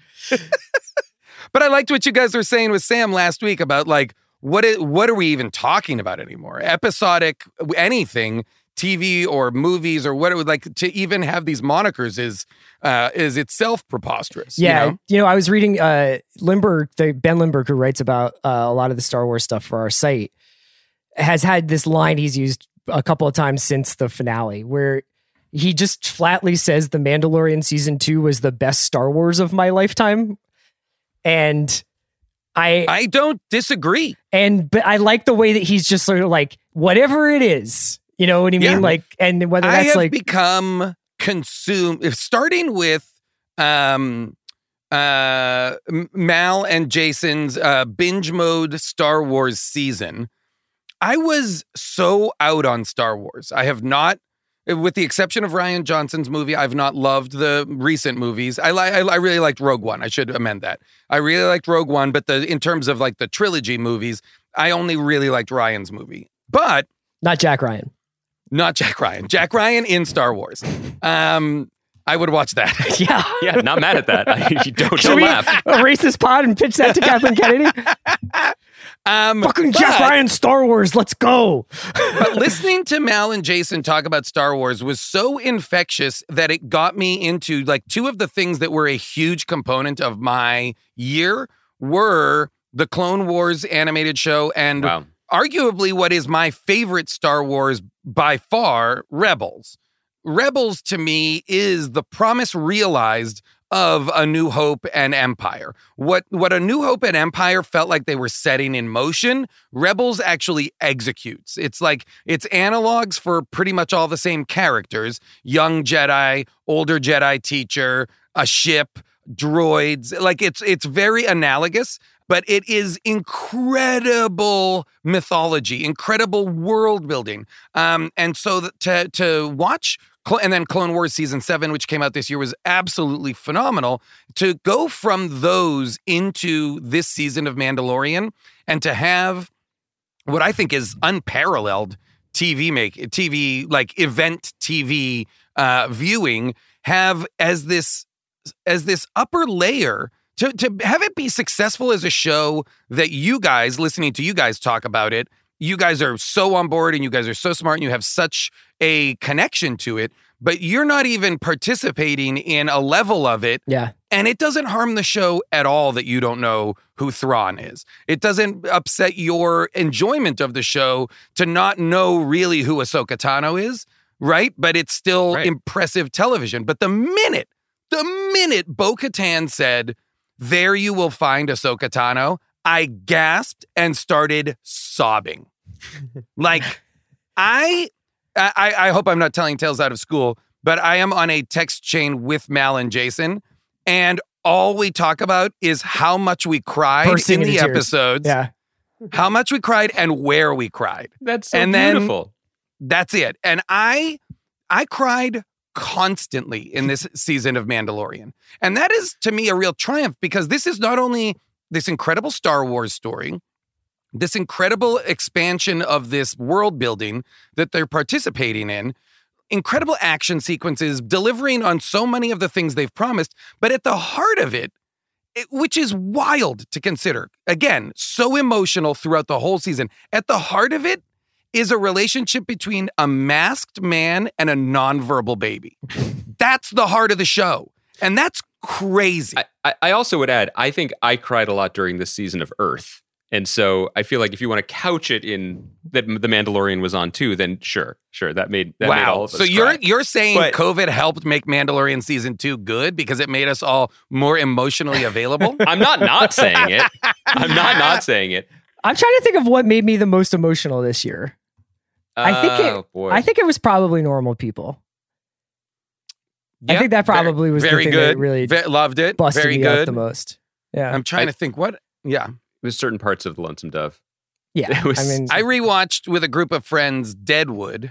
But I liked what you guys were saying with Sam last week about like, what is, what are we even talking about anymore? Episodic, anything, T V or movies or what it would like to even have these monikers is uh, is itself preposterous. Yeah, you know? you know, I was reading uh, Lindbergh, the Ben Lindbergh, who writes about uh, a lot of the Star Wars stuff for our site, has had this line he's used a couple of times since the finale, where he just flatly says The Mandalorian season two was the best Star Wars of my lifetime, and I I don't disagree. and but I like the way that he's just sort of like whatever it is. You know what I mean? Yeah. Like, and whether I that's have like, become consumed. If starting with um, uh, Mal and Jason's uh, binge mode Star Wars season, I was so out on Star Wars. I have not, with the exception of Rian Johnson's movie, I've not loved the recent movies. I like, I, I really liked Rogue One. I should amend that. I really liked Rogue One, but the in terms of like the trilogy movies, I only really liked Ryan's movie, but not Jack Ryan. not Jack Ryan. Jack Ryan in Star Wars. Um, I would watch that. Yeah. Yeah, not mad at that. I, don't Should don't we laugh. erase this pod and pitch that to Kathleen Kennedy? Um, Fucking Jack but- Ryan Star Wars. Let's go. But listening to Mal and Jason talk about Star Wars was so infectious that it got me into like two of the things that were a huge component of my year were the Clone Wars animated show and Wow. arguably what is my favorite Star Wars by far, Rebels. Rebels to me is the promise realized of A New Hope and Empire. What what A New Hope and Empire felt like they were setting in motion, Rebels actually executes. It's like it's analogs for pretty much all the same characters: young Jedi, older Jedi teacher, a ship, droids. Like it's it's very analogous, but it is incredible mythology, incredible world building. Um, and so th- to to watch. And then Clone Wars Season seven, which came out this year, was absolutely phenomenal. To go from those into this season of Mandalorian and to have what I think is unparalleled T V make T V, like event T V uh, viewing, have as this as this upper layer, to, to have it be successful as a show that you guys, listening to you guys talk about it, you guys are so on board and you guys are so smart and you have such a connection to it, but you're not even participating in a level of it. Yeah. And it doesn't harm the show at all that you don't know who Thrawn is. It doesn't upset your enjoyment of the show to not know really who Ahsoka Tano is, right? But it's still Right. impressive television. But the minute, the minute Bo-Katan said, "There you will find Ahsoka Tano," I gasped and started sobbing. Like, I, I, I hope I'm not telling tales out of school, but I am on a text chain with Mal and Jason, and all we talk about is how much we cried Bursting in the into tears. episodes, Yeah. how much we cried, and where we cried. That's so And then- beautiful. That's it. And I, I cried constantly in this season of Mandalorian, and that is to me a real triumph, because this is not only this incredible Star Wars story, this incredible expansion of this world building that they're participating in, incredible action sequences, delivering on so many of the things they've promised, but at the heart of it, it, which is wild to consider, again, so emotional throughout the whole season, at the heart of it is a relationship between a masked man and a nonverbal baby. That's the heart of the show. And that's crazy. I, I, I also would add, I think I cried a lot during this season of Earth. And so I feel like if you want to couch it in that The Mandalorian was on too, then sure, sure. That made that made all Wow. of us So you're cry. you're saying But- COVID helped make Mandalorian season two good because it made us all more emotionally available? I'm not not saying it. I'm not not saying it. I'm trying to think of what made me the most emotional this year. I think it. Oh, boy. I think it was probably Normal People. I Yeah, think that very- probably was the very thing good. that really Ve- loved it. busted Very me good. up the most. Yeah, I'm trying I- to think what. Yeah, There's certain parts of The Lonesome Dove. yeah. it was- I mean, I rewatched with a group of friends Deadwood,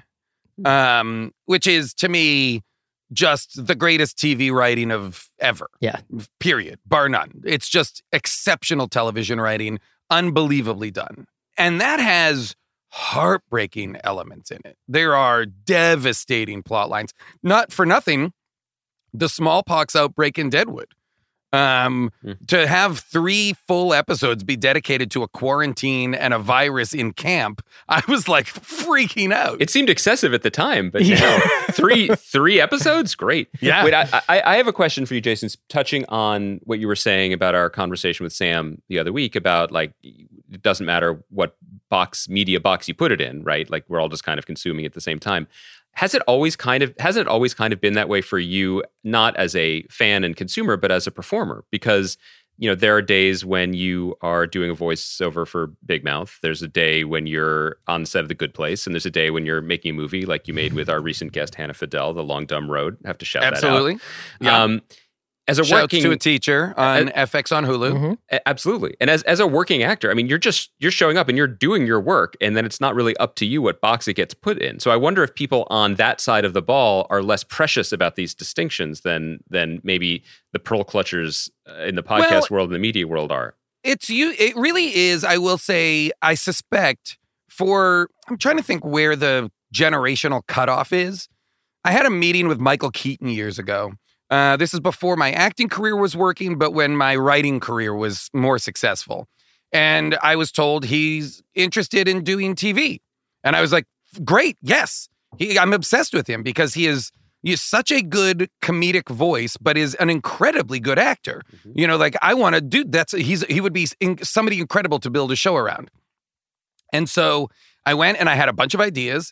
um, which is to me just the greatest T V writing of ever. Yeah. Period. Bar none. It's just exceptional television writing, unbelievably done. And that has heartbreaking elements in it. There are devastating plot lines. Not for nothing, the smallpox outbreak in Deadwood. Um, Mm. To have three full episodes be dedicated to a quarantine and a virus in camp, I was like freaking out. It seemed excessive at the time, but Yeah. no, three three episodes, great. Yeah. Wait, I, I I have a question for you, Jason. Touching on what you were saying about our conversation with Sam the other week about like it doesn't matter what box media box you put it in, right? Like we're all just kind of consuming at the same time. Has it always kind of hasn't it always kind of been that way for you, not as a fan and consumer, but as a performer? Because you know there are days when you are doing a voiceover for Big Mouth. There's a day when you're on the set of The Good Place, and there's a day when you're making a movie like you made with our recent guest Hannah Fidel, The Long Dumb Road. I have to shout Absolutely. that Yeah. out. Um, as a Shouts working to a teacher on Uh, F X on Hulu. mhm. A- Absolutely. And as as a working actor, I mean, you're just you're showing up and you're doing your work, and then it's not really up to you what box it gets put in. So I wonder if people on that side of the ball are less precious about these distinctions than than maybe the pearl clutchers uh, in the podcast Well- world and the media world are. It's you. It really is. I will say. I suspect for. I'm trying to think where the generational cutoff is. I had a meeting with Michael Keaton years ago. Uh, this is before my acting career was working, but when my writing career was more successful. And I was told he's interested in doing T V. And I was like, great, yes. He, I'm obsessed with him because he is he's such a good comedic voice, but is an incredibly good actor. Mm-hmm. You know, like I want to do that's he's he would be in, somebody incredible to build a show around. And so I went and I had a bunch of ideas.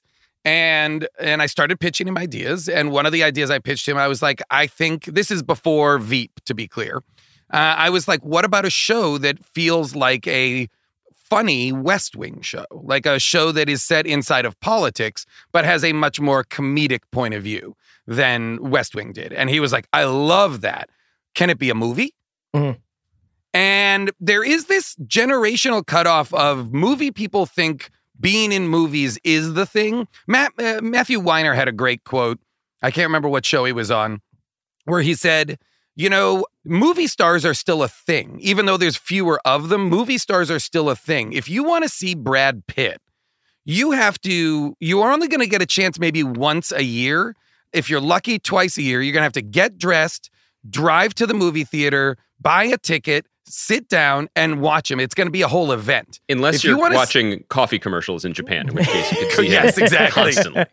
And and I started pitching him ideas. And one of the ideas I pitched him, I was like, I think this is before Veep, to be clear. Uh, I was like, what about a show that feels like a funny West Wing show? Like a show that is set inside of politics, but has a much more comedic point of view than West Wing did. And he was like, I love that. Can it be a movie? Mm-hmm. And there is this generational cutoff of movie people think being in movies is the thing. Matt, uh, Matthew Weiner had a great quote. I can't remember what show he was on, where he said, you know, movie stars are still a thing. Even though there's fewer of them, movie stars are still a thing. If you want to see Brad Pitt, you have to, you are only going to get a chance maybe once a year. If you're lucky, twice a year. You're going to have to get dressed, drive to the movie theater, buy a ticket, sit down and watch him. It's going to be a whole event. Unless if you're you watching s- coffee commercials in Japan, in which case you can see yes, him exactly. constantly.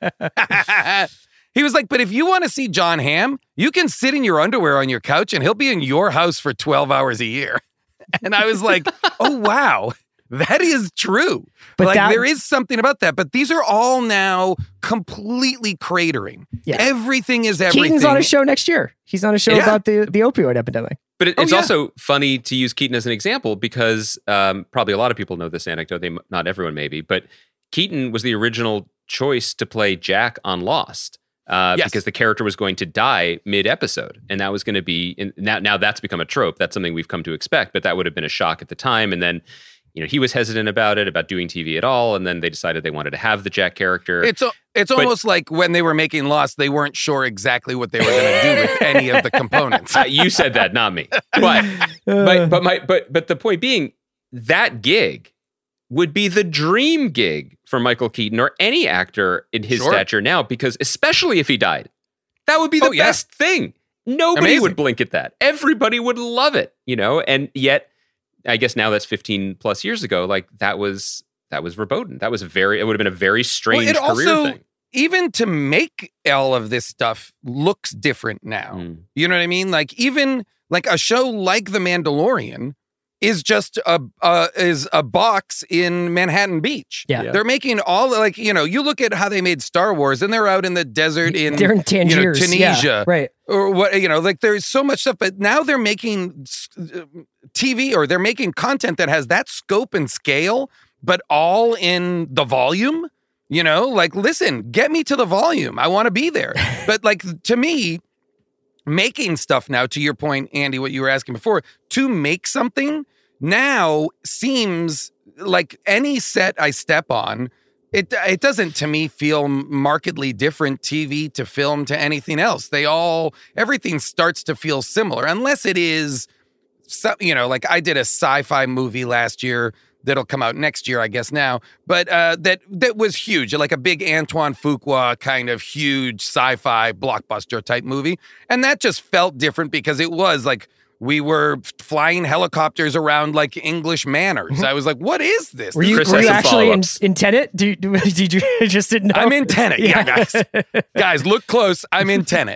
He was like, but if you want to see John Hamm, you can sit in your underwear on your couch and he'll be in your house for twelve hours a year. And I was like, oh, wow, that is true. But like that- there is something about that. But these are all now completely cratering. Yeah. Everything is everything. Keaton's on a show next year. He's on a show Yeah. about the, the opioid epidemic. But it, Oh, it's yeah. also funny to use Keaton as an example because um, probably a lot of people know this anecdote. They, not everyone maybe, but Keaton was the original choice to play Jack on Lost. Uh, Yes. Because the character was going to die mid-episode, and that was going to be in, now. Now that's become a trope. That's something we've come to expect, but that would have been a shock at the time. And then, you know, he was hesitant about it, about doing T V at all, and then they decided they wanted to have the Jack character. It's a, it's almost like when they were making Lost, they weren't sure exactly what they were going to do with any of the components. Uh, you said that, not me. But but but my but but the point being, that gig would be the dream gig for Michael Keaton or any actor in his Sure. stature now, because especially if he died, that would be the Oh, yeah. best thing. Nobody Amazing. would blink at that. Everybody would love it, you know. And yet, I guess now that's fifteen plus years ago. Like that was that was verboten. That was a very. It would have been a very strange it career also- thing. Even to make all of this stuff looks different now. Mm. You know what I mean? Like even like a show like The Mandalorian is just a uh, is a box in Manhattan Beach. Yeah. Yeah. They're making all like, you know, you look at how they made Star Wars and they're out in the desert in, They're in you know, Tangiers. Yeah, Tunisia. right. Or what, you know, like there's so much stuff, but now they're making uh, T V or they're making content that has that scope and scale, but all in the volume. You know, like, listen, get me to the volume. I want to be there. But like, to me, making stuff now, to your point, Andy, what you were asking before, to make something now seems like any set I step on, it it doesn't, to me, feel markedly different T V to film to anything else. They all, everything starts to feel similar, unless it is, so, you know, like I did a sci-fi movie last year that'll come out next year, I guess now, but uh, that that was huge, like a big Antoine Fuqua kind of huge sci-fi blockbuster type movie. And that just felt different because it was like we were flying helicopters around like English manors. I was like, what is this? Were you, Chris were has you some actually in, follow-ups. in Tenet? Do, do, did you just didn't know? I'm in Tenet. Yeah, guys. Guys, look close. I'm in Tenet.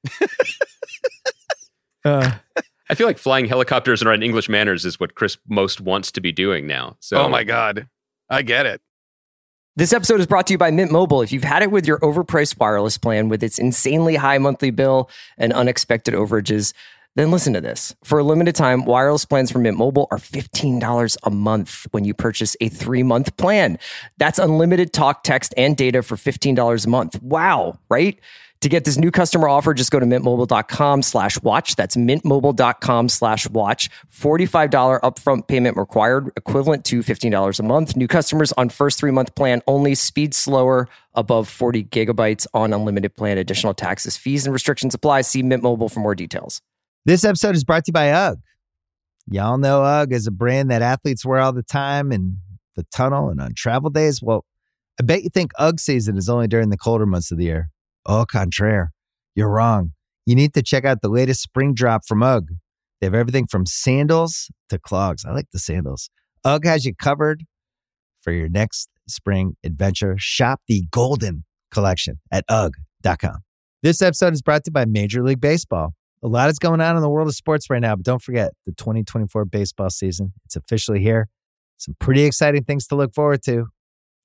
Uh, I feel like flying helicopters around English manors is what Chris most wants to be doing now. So, Oh my God. I get it. This episode is brought to you by Mint Mobile. If you've had it with your overpriced wireless plan with its insanely high monthly bill and unexpected overages, then listen to this. For a limited time, wireless plans from Mint Mobile are fifteen dollars a month when you purchase a three-month plan. That's unlimited talk, text, and data for fifteen dollars a month. Wow, right? To get this new customer offer, just go to mintmobile.com slash watch. That's mintmobile.com slash watch. forty-five dollars upfront payment required, equivalent to fifteen dollars a month. New customers on first three-month plan only. Speed slower, above forty gigabytes on unlimited plan. Additional taxes, fees, and restrictions apply. See Mint Mobile for more details. This episode is brought to you by UGG. Y'all know UGG is a brand that athletes wear all the time in the tunnel and on travel days. Well, I bet you think UGG season is only during the colder months of the year. Au contraire, you're wrong. You need to check out the latest spring drop from UGG. They have everything from sandals to clogs. I like the sandals. UGG has you covered for your next spring adventure. Shop the Golden Collection at U G G dot com. This episode is brought to you by Major League Baseball. A lot is going on in the world of sports right now, but don't forget the twenty twenty-four baseball season. It's officially here. Some pretty exciting things to look forward to.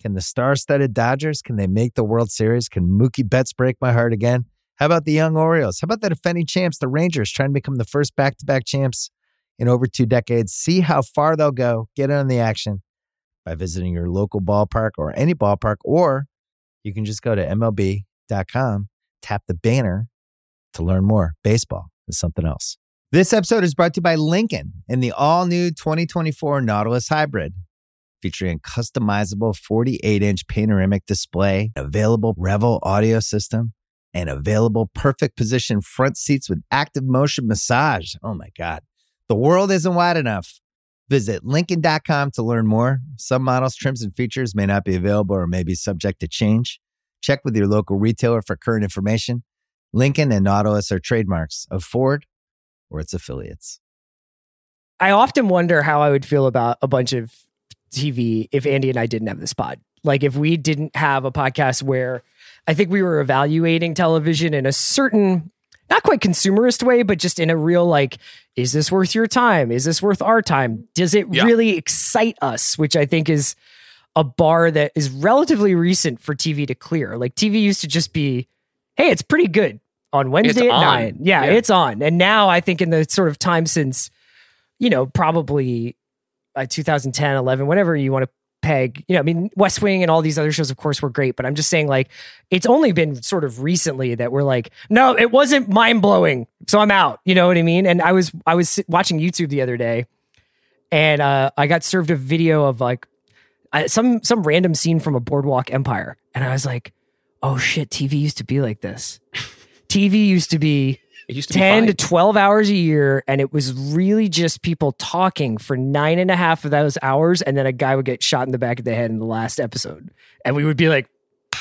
Can the star-studded Dodgers, can they make the World Series? Can Mookie Betts break my heart again? How about the young Orioles? How about the defending champs, the Rangers, trying to become the first back-to-back champs in over two decades? See how far they'll go. Get in on the action by visiting your local ballpark or any ballpark, or you can just go to M L B dot com, tap the banner to learn more. Baseball is something else. This episode is brought to you by Lincoln and the all-new twenty twenty-four Nautilus Hybrid, featuring a customizable forty-eight inch panoramic display, available Revel audio system, and available perfect position front seats with active motion massage. Oh my God. The world isn't wide enough. Visit Lincoln dot com to learn more. Some models, trims, and features may not be available or may be subject to change. Check with your local retailer for current information. Lincoln and Nautilus are trademarks of Ford or its affiliates. I often wonder how I would feel about a bunch of T V if Andy and I didn't have this pod. Like if we didn't have a podcast where I think we were evaluating television in a certain, not quite consumerist way, but just in a real like, is this worth your time? Is this worth our time? Does it Yeah. really excite us? Which I think is a bar that is relatively recent for T V to clear. Like T V used to just be, hey, it's pretty good on Wednesday It's at on. nine. Yeah, Yeah. it's on. And now I think in the sort of time since, you know, probably uh, two thousand ten, eleven, whatever you want to peg, you know, I mean, West Wing and all these other shows, of course, were great, but I'm just saying like, it's only been sort of recently that we're like, no, it wasn't mind blowing. So I'm out. You know what I mean? And I was, I was watching YouTube the other day and uh, I got served a video of like I, some, some random scene from a Boardwalk Empire. And I was like, oh shit, T V used to be like this. T V used to be It used to be ten fine. to twelve hours a year, and it was really just people talking for nine and a half of those hours, and then a guy would get shot in the back of the head in the last episode. And we would be like,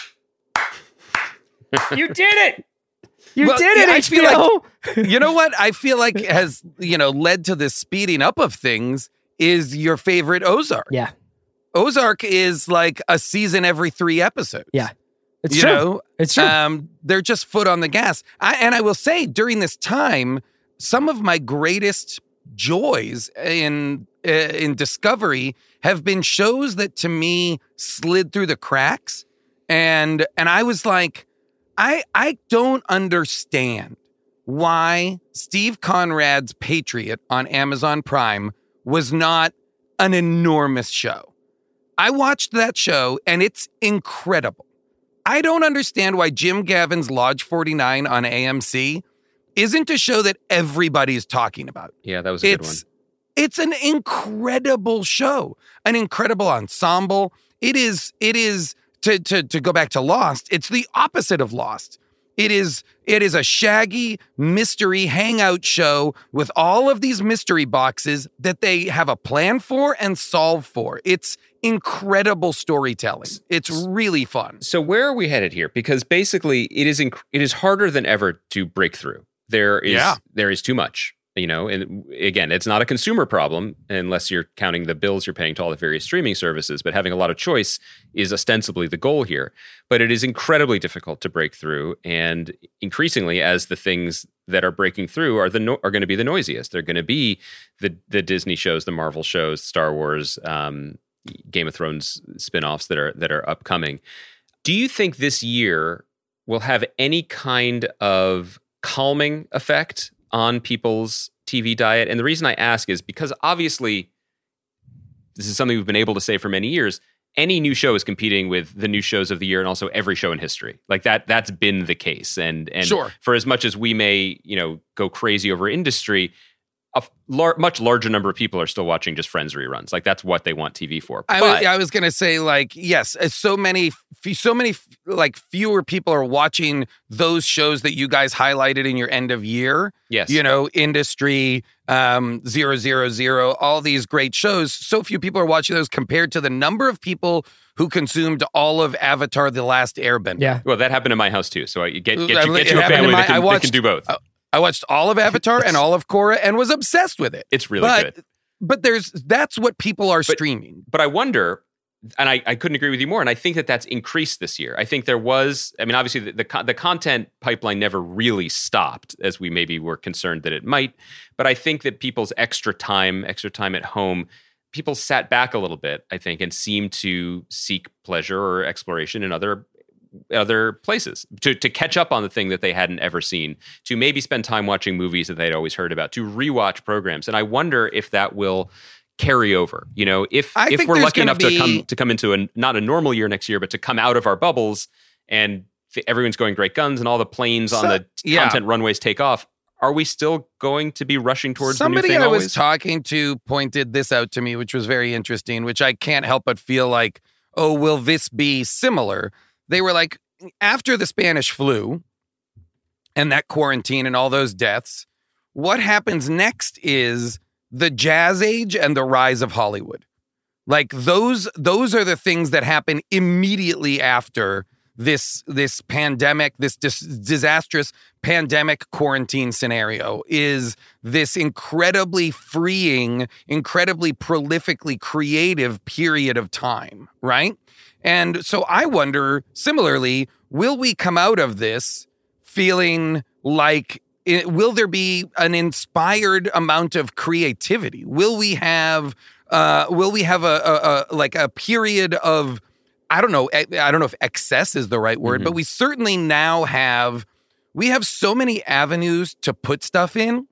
you did it! You Well, did it, yeah, I H B feel O! You know what I feel like has, you know, led to this speeding up of things is your favorite Ozark. Yeah, Ozark is like a season every three episodes. yeah. It's you true. know, It's true. Um, they're just foot on the gas. I, and I will say during this time, some of my greatest joys in uh, in Discovery have been shows that to me slid through the cracks. And and I was like, I I don't understand why Steve Conrad's Patriot on Amazon Prime was not an enormous show. I watched that show and it's incredible. I don't understand why Jim Gavin's Lodge forty-nine on A M C isn't a show that everybody's talking about. Yeah, that was a good one. It's it's an incredible show, an incredible ensemble. It is it is to to to go back to Lost. It's the opposite of Lost. It is it is a shaggy mystery hangout show with all of these mystery boxes that they have a plan for and solve for. It's incredible storytelling. It's really fun. So where are we headed here? Because basically, it is inc- it is harder than ever to break through. There is Yeah. there is too much, you know. And again, it's not a consumer problem unless you're counting the bills you're paying to all the various streaming services. But having a lot of choice is ostensibly the goal here. But it is incredibly difficult to break through, and increasingly, as the things that are breaking through are the no- are going to be the noisiest. They're going to be the the Disney shows, the Marvel shows, Star Wars. Um, Game of Thrones spinoffs that are that are upcoming. Do you think this year will have any kind of calming effect on people's T V diet? And the reason I ask is because obviously this is something we've been able to say for many years. Any new show is competing with the new shows of the year and also every show in history. Like that that's been the case. And and Sure. for as much as we may, you know, go crazy over industry, a lar- much larger number of people are still watching just Friends reruns. Like that's what they want T V for. I But- was, I was gonna say, like, yes, uh, so many, f- so many, f- like, fewer people are watching those shows that you guys highlighted in your end of year. Yes. You know, Industry, um, Zero Zero Zero, all these great shows. So few people are watching those compared to the number of people who consumed all of Avatar: The Last Airbender. Yeah. Well, that happened in my house too. So I get, get, you, It get you a happened in family my- that, can, I that watched- can do both. uh, I watched all of Avatar and all of Korra and was obsessed with it. It's really but, good. But there's that's what people are But- streaming. But I wonder, and I, I couldn't agree with you more, and I think that that's increased this year. I think there was, I mean, obviously the, the, con- the content pipeline never really stopped, as we maybe were concerned that it might. But I think that people's extra time, extra time at home, people sat back a little bit, I think, and seemed to seek pleasure or exploration in other other places to to catch up on the thing that they hadn't ever seen, to maybe spend time watching movies that they'd always heard about, to rewatch programs. And I wonder if that will carry over. You know, if I if think we're there's lucky gonna enough to be- come to come into a not a normal year next year, but to come out of our bubbles and th- everyone's going great guns and all the planes on So- the yeah. content runways take off. Are we still going to be rushing towards Somebody the new thing I always? was talking to pointed this out to me, which was very interesting, which I can't help but feel like, oh, will this be similar? They were like, after the Spanish flu and that quarantine and all those deaths, what happens next is the jazz age and the rise of Hollywood. Like those, those are the things that happen immediately after this this pandemic, this dis- disastrous pandemic quarantine scenario, is this incredibly freeing, incredibly prolifically creative period of time, right? And so I wonder, similarly, will we come out of this feeling like, it, will there be an inspired amount of creativity? Will we have, uh, will we have a, a, a like a period of, I don't know, I don't know if excess is the right word, Mm-hmm. but we certainly now have, we have so many avenues to put stuff in.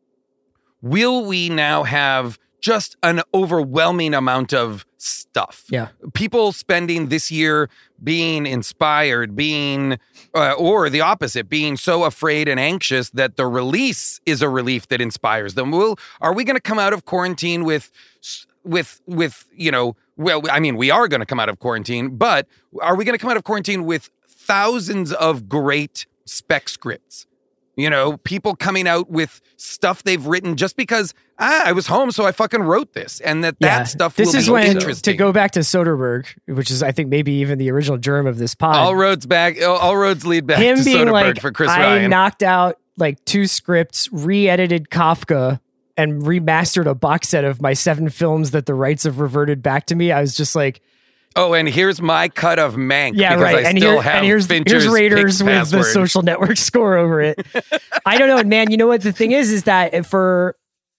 Will we now have just an overwhelming amount of stuff? Yeah. People spending this year being inspired, being, uh, or the opposite, being so afraid and anxious that the release is a relief that inspires them. Will, are we going to come out of quarantine with, with, with, you know, well, I mean, we are going to come out of quarantine, but are we going to come out of quarantine with thousands of great spec scripts? You know, people coming out with stuff they've written just because ah, I was home, so I fucking wrote this, and that Yeah. that stuff This will is be when, interesting. to go back to Soderbergh, which is, I think, maybe even the original germ of this pod. all roads back, all- all roads lead back him to being Soderbergh like, for Chris I Ryan. knocked out like two scripts, re-edited Kafka, and remastered a box set of my seven films that the rights have reverted back to me. I was just like, oh, and here's my cut of Mank. yeah, because right. I and, still here, have and here's Fincher's here's Raiders pick with password. the Social Network score over it. I don't know, man. You know what the thing is, is that for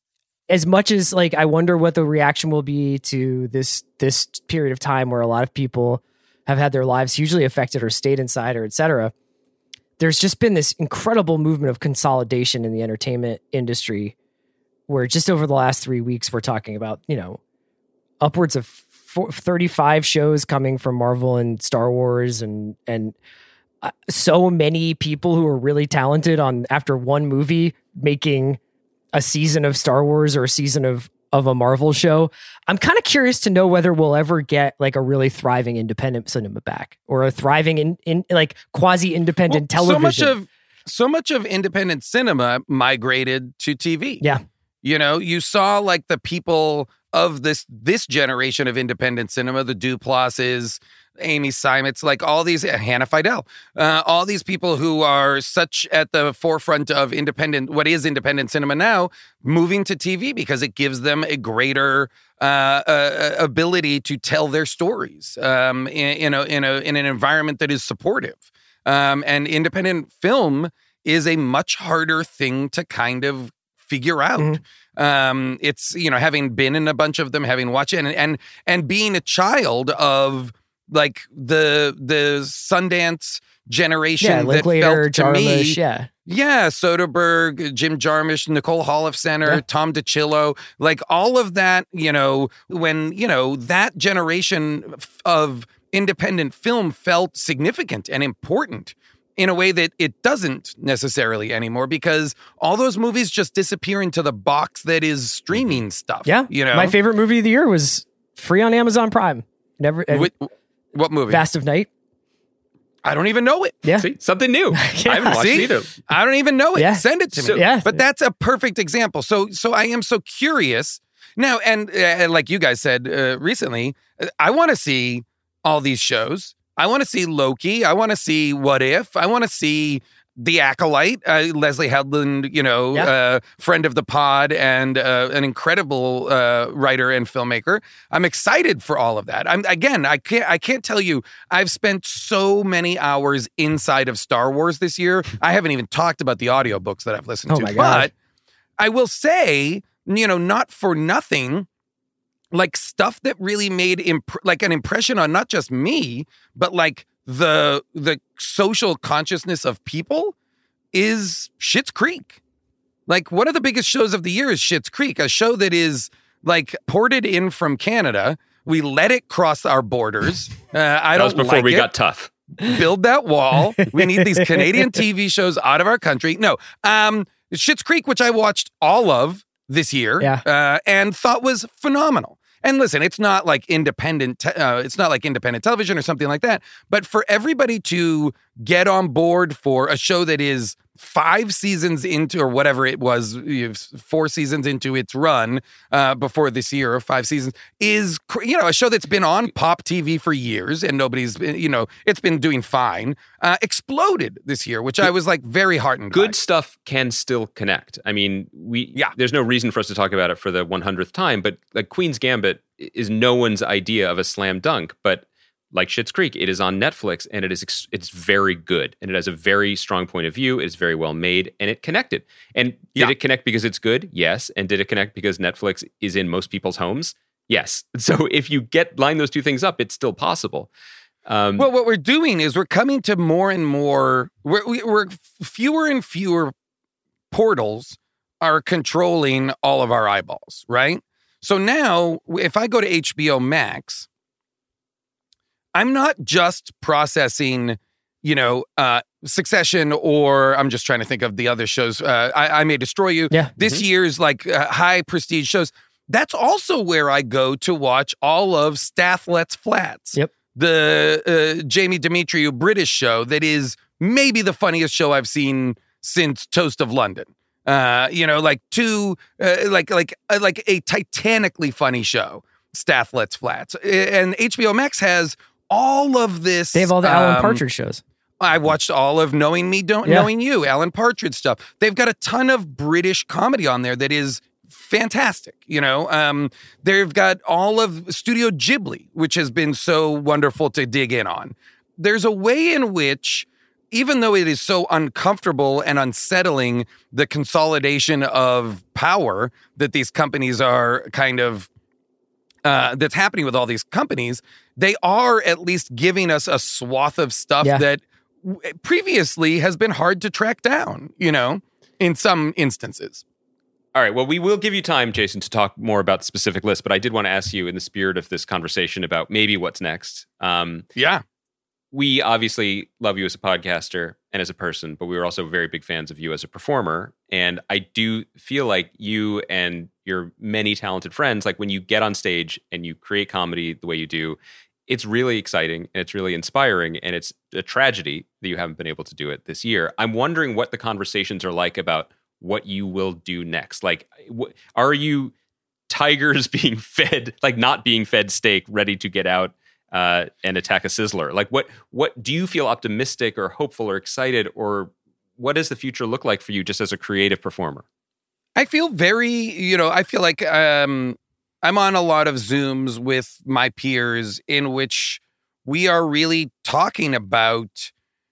as much as like, I wonder what the reaction will be to this this period of time where a lot of people have had their lives hugely affected or stayed inside or et cetera. There's just been this incredible movement of consolidation in the entertainment industry where just over the last three weeks, we're talking about, you know, upwards of four, thirty-five shows coming from Marvel and Star Wars, and, and uh, so many people who are really talented on, after one movie, making a season of Star Wars or a season of, of a Marvel show. I'm kind of curious to know whether we'll ever get like a really thriving independent cinema back, or a thriving in, in like quasi independent Well, television. So much of so much of independent cinema migrated to T V. Yeah. You know, you saw like the people of this this generation of independent cinema, the Duplases, Amy Simons, like all these, Hannah Fidel, uh, all these people who are such at the forefront of independent, what is independent cinema now, moving to T V because it gives them a greater uh, uh, ability to tell their stories um, in, in, a, in, a, in an environment that is supportive. Um, and independent film is a much harder thing to kind of figure out. Mm-hmm. Um, it's, you know, having been in a bunch of them, having watched it, and and and being a child of like the the Sundance generation yeah, that Linklater, felt to me, Jarmusch, yeah. yeah, Soderbergh, Jim Jarmusch, Nicole Holofcener, Yeah. Tom DiCillo, like all of that, you know, when, you know, that generation of independent film felt significant and important in a way that it doesn't necessarily anymore, because all those movies just disappear into the box that is streaming stuff. Yeah. You know, My favorite movie of the year was free on Amazon Prime. Never, What, what movie? Fast of Night. I don't even know it. Yeah. See, something new. I haven't watched See? it either. I don't even know it. Yeah. Send it to So- me. Yeah. But that's a perfect example. So, so I am so curious now, and uh, like you guys said uh, recently, uh, I want to see all these shows. I want to see Loki. I want to see What If. I want to see The Acolyte. Uh, Leslie Headland, you know, Yeah. uh, friend of the pod and uh, an incredible uh, writer and filmmaker. I'm excited for all of that. I'm again, I can't, I can't tell you. I've spent so many hours inside of Star Wars this year. I haven't even talked about the audiobooks that I've listened Oh to. my God. But I will say, you know, not for nothing, like stuff that really made imp- like an impression on not just me, but like the the social consciousness of people is Schitt's Creek. Like one of the biggest shows of the year is Schitt's Creek, a show that is like ported in from Canada. We let it cross our borders. Uh, I that was don't before like we it. got tough. Build that wall. We need these Canadian T V shows out of our country. No, um, Schitt's Creek, which I watched all of this year, Yeah. uh, and thought was phenomenal. And listen, it's not like independent. Te- uh, it's not like independent television or something like that. But for everybody to get on board for a show that is five seasons into, or whatever it was, you know, four seasons into its run uh, before this year, or five seasons, is, you know, a show that's been on pop T V for years and nobody's, you know, it's been doing fine, uh, exploded this year, which I was like very heartened by. Good stuff can still connect. I mean, we Yeah. there's no reason for us to talk about it for the one hundredth time, but like Queen's Gambit is no one's idea of a slam dunk, but like Schitt's Creek, it is on Netflix and it is ex- it's very good and it has a very strong point of view. It is very well made and it connected. And did Yeah. it connect because it's good? Yes. And did it connect because Netflix is in most people's homes? Yes. So if you get line those two things up, it's still possible. Um, Well, what we're doing is we're coming to more and more, we're, we're fewer and fewer portals are controlling all of our eyeballs, right? So now, if I go to H B O Max, I'm not just processing, you know, uh, Succession, or I'm just trying to think of the other shows. Uh, I, I May Destroy You. Yeah. This year's like uh, high prestige shows. That's also where I go to watch all of Stathlet's Flats. Yep. The uh, Jamie Demetriou British show that is maybe the funniest show I've seen since Toast of London. Uh, you know, like two, uh, like like uh, like a titanically funny show, Stathlet's Flats, and H B O Max has all of this. They have all the Alan um, Partridge shows. I watched all of Knowing Me, Don't Yeah. Knowing You, Alan Partridge stuff. They've got a ton of British comedy on there that is fantastic. You know, um, they've got all of Studio Ghibli, which has been so wonderful to dig in on. There's a way in which, even though it is so uncomfortable and unsettling, the consolidation of power that these companies are kind of Uh, that's happening with all these companies, they are at least giving us a swath of stuff Yeah. that w- previously has been hard to track down, you know, in some instances. All right. Well, we will give you time, Jason, to talk more about the specific list, but I did want to ask you in the spirit of this conversation about maybe what's next. Um, Yeah. we obviously love you as a podcaster and as a person, but we were also very big fans of you as a performer. And I do feel like you and your many talented friends, like when you get on stage and you create comedy the way you do, it's really exciting and it's really inspiring, and it's a tragedy that you haven't been able to do it this year. I'm wondering what the conversations are like about what you will do next. Like, wh- are you tigers being fed, like not being fed steak, ready to get out uh, and attack a sizzler? Like, what what do you feel optimistic or hopeful or excited, or what does the future look like for you just as a creative performer? I feel very, you know, I feel like um, I'm on a lot of Zooms with my peers in which we are really talking about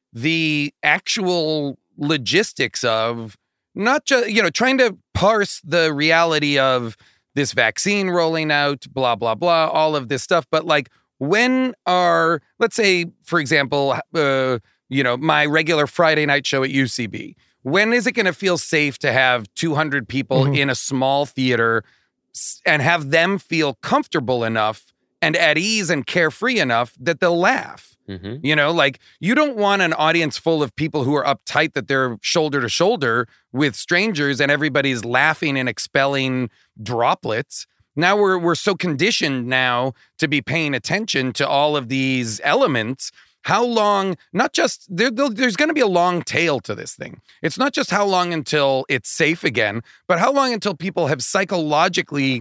the actual logistics of not just, you know, trying to parse the reality of this vaccine rolling out, blah, blah, blah, all of this stuff. But like, when are, let's say, for example, uh, you know, my regular Friday night show at U C B, when is it going to feel safe to have two hundred people Mhm. in a small theater s- and have them feel comfortable enough and at ease and carefree enough that they'll laugh? Mm-hmm. You know, like, you don't want an audience full of people who are uptight that they're shoulder to shoulder with strangers and everybody's laughing and expelling droplets. Now we're we're so conditioned now to be paying attention to all of these elements. How long, not just, there, there's going to be a long tail to this thing. It's not just how long until it's safe again, but how long until people have psychologically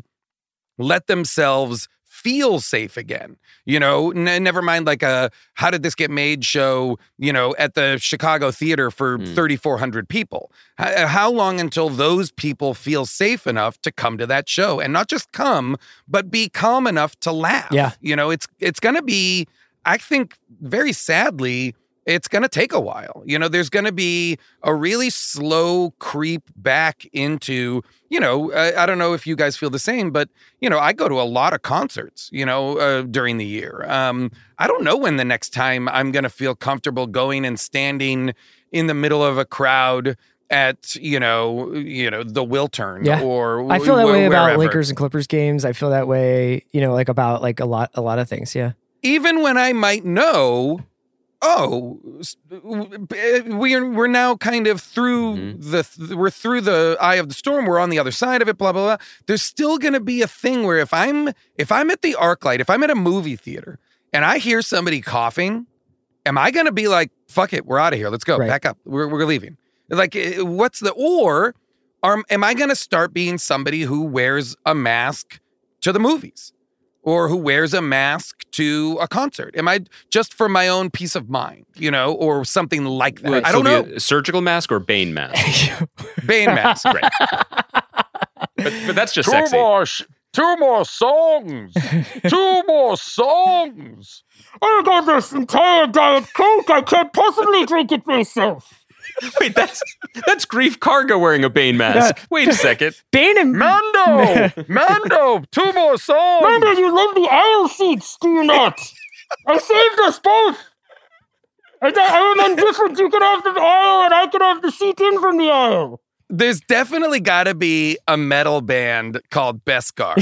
let themselves feel safe again. You know, n- never mind like a How Did This Get Made show, you know, at the Chicago Theater for Mm. thirty-four hundred people. H- how long until those people feel safe enough to come to that show, and not just come, but be calm enough to laugh? Yeah. You know, it's it's going to be, I think, very sadly, it's going to take a while. You know, there's going to be a really slow creep back into, you know, I, I don't know if you guys feel the same, but, you know, I go to a lot of concerts, you know, uh, during the year. Um, I don't know when the next time I'm going to feel comfortable going and standing in the middle of a crowd at, you know, you know, the Wiltern Yeah. or I feel that wh- way about wherever. Lakers and Clippers games. I feel that way, you know, like about like a lot, a lot of things. Yeah. Even when I might know, oh, we're we're now kind of through Mm-hmm. the we're through the eye of the storm. We're on the other side of it. Blah blah blah. There's still going to be a thing where if I'm if I'm at the ArcLight, if I'm at a movie theater and I hear somebody coughing, am I going to be like, "Fuck it, we're out of here. Let's go, Right. pack up. We're we're leaving." Like, what's the or? Are, am I going to start being somebody who wears a mask to the movies? Or who wears a mask to a concert? Am I just for my own peace of mind, you know, or something like that? Would I it don't still know. be a surgical mask or Bane mask? Bane mask. Great. but, but that's just sexy. sh- two more songs. Two more songs. I got this entire Diet Coke. I can't possibly drink it myself. Wait, that's that's Grief Karga wearing a Bane mask. Wait a second. Bane and Mando! Mando! Two more songs! Mando, you love the aisle seats, do you not? I saved us both! I, I am indifferent. You can have the aisle and I can have the seat in from the aisle. There's definitely got to be a metal band called Beskar.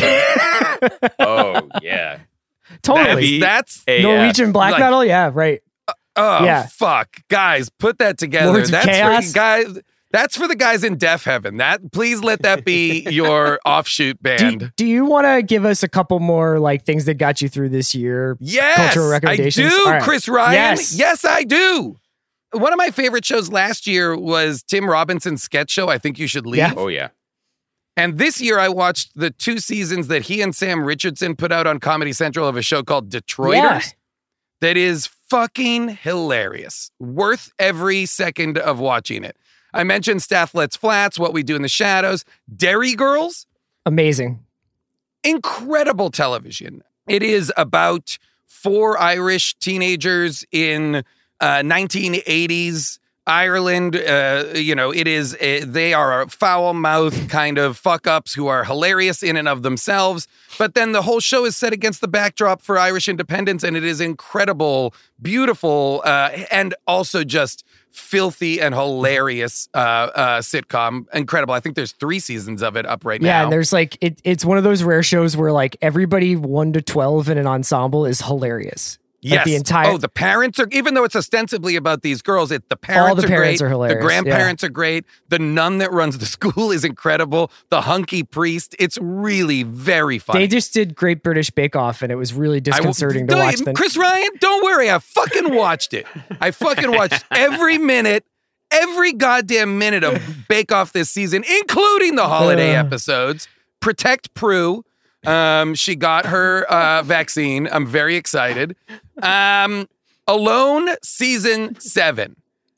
Oh, yeah. totally That's, that's A F. Norwegian black Like- metal. Yeah. Right. oh Yeah. fuck, guys, put that together. Lords of That's Chaos? for guys. That's for the guys in Deaf Heaven. That please let that be your offshoot Do, band. do you want to give us a couple more like things that got you through this year? Yes, Cultural I recommendations? do, All right. Chris Ryan. Yes. Yes, I do. One of my favorite shows last year was Tim Robinson's sketch show, I Think You Should Leave. Yeah. Oh, yeah. And this year I watched the two seasons that he and Sam Richardson put out on Comedy Central of a show called Detroiters. Yeah. That is fucking hilarious. Worth every second of watching it. I mentioned Stathlet's Flats, What We Do in the Shadows, Derry Girls. Amazing. Incredible television. It is about four Irish teenagers in uh, nineteen eighties Ireland. Uh, you know, it is, uh, they are foul-mouthed kind of fuck-ups who are hilarious in and of themselves. But then the whole show is set against the backdrop for Irish independence, and it is incredible, beautiful, uh, and also just filthy and hilarious uh, uh, sitcom. Incredible. I think there's three seasons of it up right Yeah, now. and there's like it, it's one of those rare shows where like everybody one to twelve in an ensemble is hilarious. Like, Yes. the entire oh, the parents are, even though it's ostensibly about these girls, it the parents the are parents great. are hilarious, The grandparents are great. The nun that runs the school is incredible. The hunky priest. It's really very funny. they just did Great British Bake Off, and it was really I will- disconcerting to Don't- watch them. Chris Ryan, don't worry. I fucking watched it. I fucking watched every minute, every goddamn minute of Bake Off this season, including the holiday Uh. episodes. Protect Prue. Um, she got her uh, vaccine. I'm very excited. Um, Alone season seven.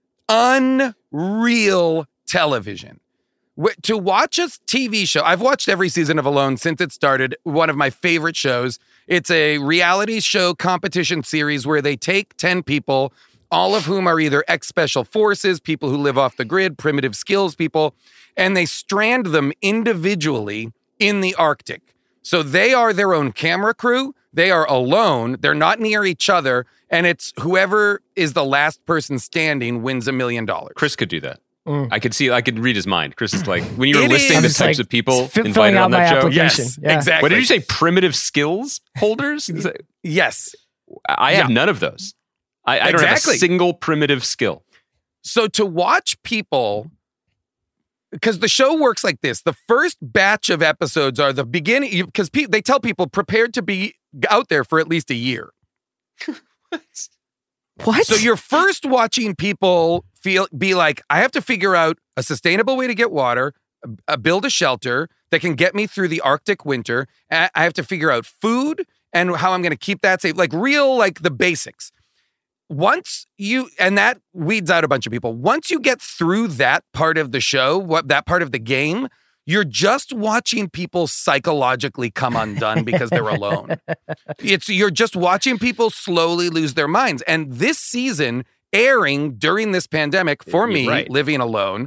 Unreal television. Wh- To watch a T V show, I've watched every season of Alone since it started. One of my favorite shows. It's a reality show competition series where they take ten people, all of whom are either ex-special forces, people who live off the grid, primitive skills people, and they strand them individually in the Arctic. So they are their own camera crew. They are alone. They're not near each other. And it's whoever is the last person standing wins a million dollars. Chris could do that. Mm. I could see, I could read his mind. Chris is like, when you were It listing is- the I'm just, types like, of people fi- filling invited out on that my show. application. Yes, Yeah. exactly. What did you say? Primitive skills holders? Is that- Yes. I have Yeah. none of those. I, I don't Exactly. have a single primitive skill. So to watch people, because the show works like this, the first batch of episodes are the beginning, because pe- they tell people prepared to be out there for at least a year. What? So you're first watching people feel be like, I have to figure out a sustainable way to get water, uh, build a shelter that can get me through the Arctic winter. I I have to figure out food and how I'm going to keep that safe, like real, like the basics. Once you, and that weeds out a bunch of people. Once you get through that part of the show, what that part of the game, you're just watching people psychologically come undone because they're alone. It's you're just watching people slowly lose their minds. And this season, airing during this pandemic for me, Right. living alone,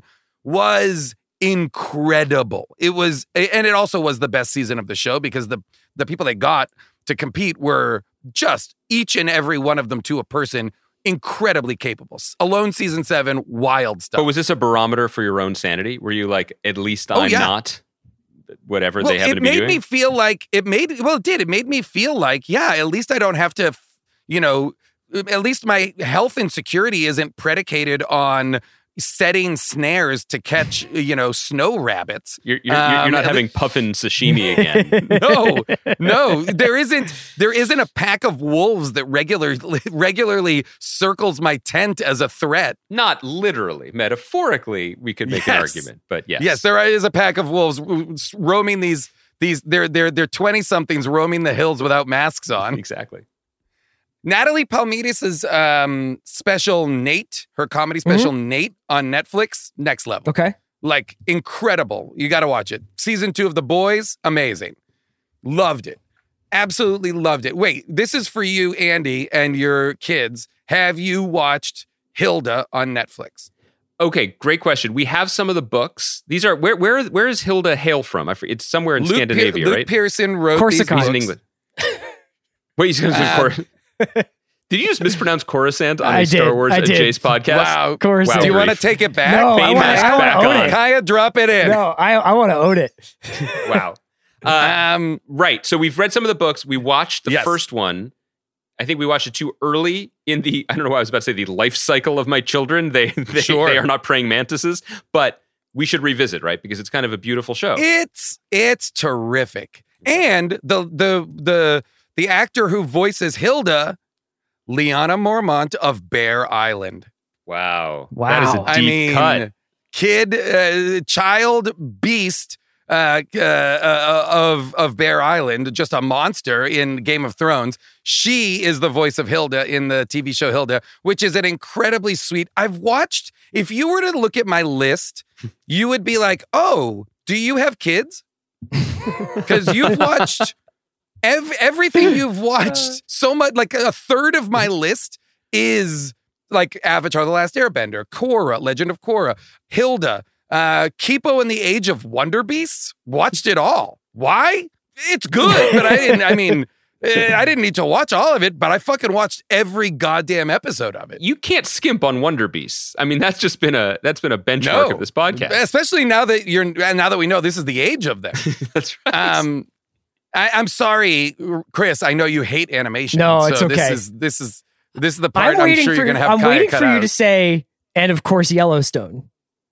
was incredible. It was, and it also was the best season of the show because the the people they got to compete were just each and every one of them to a person incredibly capable. Alone season seven, wild stuff. But was this a barometer for your own sanity? Were you like, at least Oh, I'm yeah. not whatever well, they happen it to be made doing? me feel like it made well it did it made me feel like yeah at least I don't have to you know at least my health insecurity isn't predicated on setting snares to catch you know snow rabbits. You're, you're, you're Um, not at having puffin sashimi again. no, no, there isn't. There isn't a pack of wolves that regularly regularly circles my tent as a threat. Not literally, metaphorically, we could make an Yes. argument, but yes, Yes, there is a pack of wolves roaming these these. They're they're they're twenty somethings roaming the hills without masks on. exactly. Natalie Palmidis' um, special Nate, her comedy special Nate on Netflix, next level. Okay. Like incredible. You got to watch it. Season two of The Boys, amazing. Loved it. Absolutely loved it. Wait, this is for you, Andy, and your kids. Have you watched Hilda on Netflix? Okay, great question. We have some of the books. These are where where where is Hilda hail from? I forget, it's somewhere in Luke Scandinavia, Pe- Luke right? Pearson wrote Corsica. these He's in books. England. Wait, he's going to Uh, Cor- Did you just mispronounce Coruscant on I a Star did. Wars I and did. Jace podcast? Wow. Coruscant. Wow, Do you want to grief. take it back? No, I Baymax want I back want to own on. it. Kaya, drop it in. No, I I want to own it. Wow. Uh, Um, right. So we've read some of the books. We watched the Yes. first one. I think we watched it too early in the, I don't know why I was about to say the life cycle of my children. They they, Sure. they are not praying mantises, but we should revisit, right? Because it's kind of a beautiful show. It's it's terrific. And the the the the actor who voices Hilda, Liana Mormont of Bear Island. Wow. Wow. That is a deep I mean, cut. kid, uh, child, beast uh, uh, uh, of of Bear Island, just a monster in Game of Thrones. She is the voice of Hilda in the T V show Hilda, which is an incredibly sweet. I've watched. If you were to look at my list, you would be like, "Oh, do you have kids?" Because you've watched ev- everything you've watched so much. Like a third of my list is like Avatar: The Last Airbender, Korra, Legend of Korra, Hilda, uh, Kipo and the Age of Wonder Beasts. Watched it all. Why? It's good, but I didn't. I mean, eh, I didn't need to watch all of it, but I fucking watched every goddamn episode of it. You can't skimp on Wonder Beasts. I mean, that's just been a that's been a benchmark No. of this podcast. Especially now that you're now that we know this is the age of them. That's right. Um, I, I'm sorry, Chris. I know you hate animation. No, so it's okay. This is this is this is the part I'm I'm, waiting sure for you're gonna have. I'm Kaya waiting cut for you out. to say, and of course Yellowstone.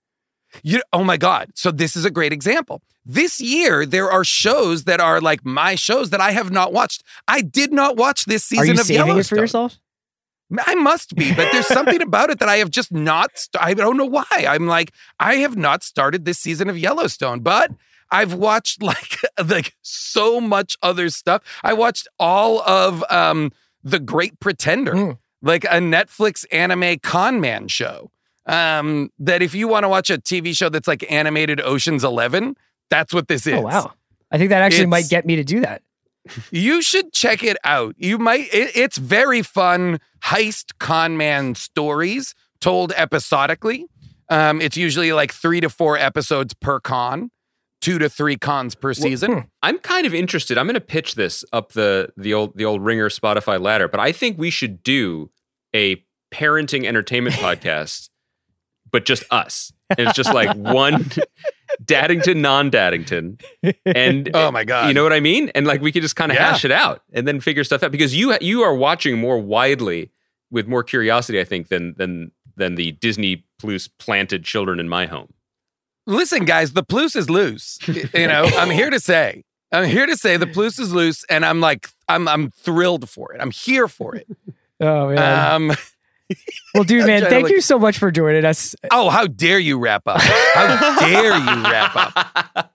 You, oh my God. So this is a great example. This year, there are shows that are like my shows that I have not watched. I did not watch this Are season you of saving Yellowstone. it for yourself? I must be, but there's something about it that I have just not, st- I don't know why. I'm like, I have not started this season of Yellowstone, but I've watched like, like so much other stuff. I watched all of um, The Great Pretender, Mm. like a Netflix anime con man show. Um, that if you want to watch a T V show that's like animated Ocean's Eleven, that's what this is. Oh wow. I think that actually It's- might get me to do that. You should check it out. You might, it, it's very fun heist con man stories told episodically. Um, it's usually like three to four episodes per con, two to three cons per season. hmm. I'm kind of interested. I'm going to pitch this up the the old the old Ringer Spotify ladder, but I think we should do a parenting entertainment podcast, but just us. And it's just like one Daddington, non-Daddington, and Oh my God. you know what I mean? And like we could just kind of Yeah. hash it out and then figure stuff out because you you are watching more widely with more curiosity, I think, than than than the Disney Plus planted children in my home. Listen, guys, the plus is loose. You know, I'm here to say, I'm here to say the plus is loose, and I'm like, I'm I'm thrilled for it. I'm here for it. Oh man. Um, well, dude, man, trying to thank look- you so much for joining us. oh, how dare you wrap up? How dare you wrap up?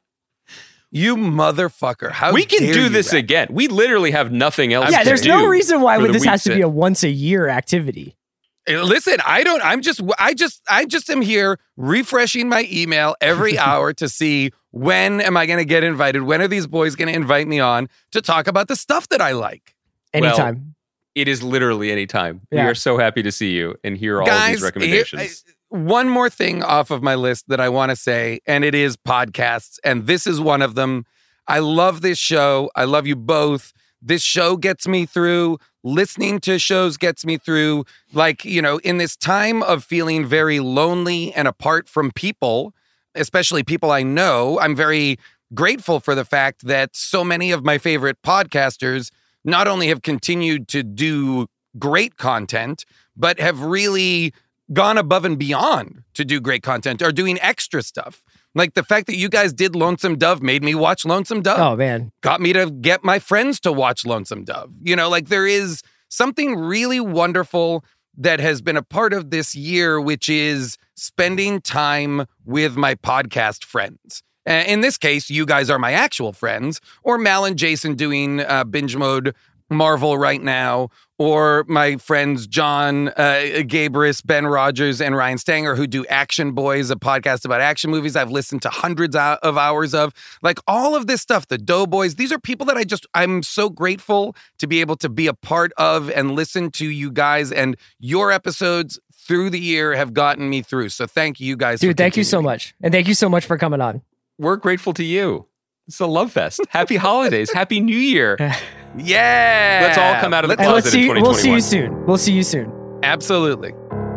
You motherfucker! How we can dare do you this wrap- again. We literally have nothing else. yeah, to there's do no reason why for would the this has weeks to be that- a once a year activity. Hey, listen, I don't. I'm just. I just. I just am here refreshing my email every hour to see when am I going to get invited. When are these boys going to invite me on to talk about the stuff that I like? Anytime. It is literally any time. Yeah. We are so happy to see you and hear all Guys, of these recommendations. Here, I, one more thing off of my list that I want to say, and it is podcasts, and this is one of them. I love this show. I love you both. This show gets me through. Listening to shows gets me through. Like, you know, in this time of feeling very lonely and apart from people, especially people I know, I'm very grateful for the fact that so many of my favorite podcasters not only have continued to do great content, but have really gone above and beyond to do great content, are doing extra stuff. Like the fact that you guys did Lonesome Dove made me watch Lonesome Dove. Oh, man. Got me to get my friends to watch Lonesome Dove. You know, like there is something really wonderful that has been a part of this year, which is spending time with my podcast friends. Uh, in this case, you guys are my actual friends, or Mal and Jason doing uh, Binge Mode Marvel right now, or my friends John uh, Gabris, Ben Rogers, and Ryan Stanger, who do Action Boys, a podcast about action movies I've listened to hundreds of hours of. Like all of this stuff, the Doughboys, these are people that I just, I'm so grateful to be able to be a part of and listen to you guys, and your episodes through the year have gotten me through. So thank you guys. Dude, for thank you so continuing. much. And thank you so much for coming on. We're grateful to you. It's a love fest. Happy holidays. Happy New Year. Yeah. Let's all come out of the Let's- And let's closet in see, twenty we'll see you twenty-one. soon. We'll see you soon. Absolutely.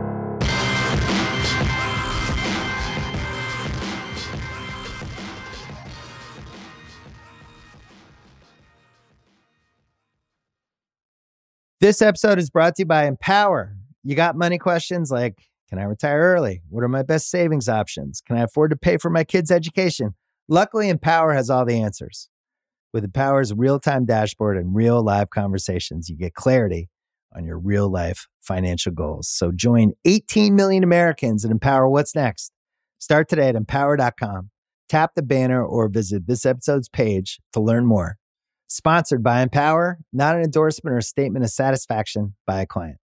This episode is brought to you by Empower. You got money questions like, can I retire early? What are my best savings options? Can I afford to pay for my kids' education? Luckily, Empower has all the answers. With Empower's real-time dashboard and real live conversations, you get clarity on your real life financial goals. So join eighteen million Americans and Empower what's next. Start today at empower dot com. Tap the banner or visit this episode's page to learn more. Sponsored by Empower, not an endorsement or a statement of satisfaction by a client.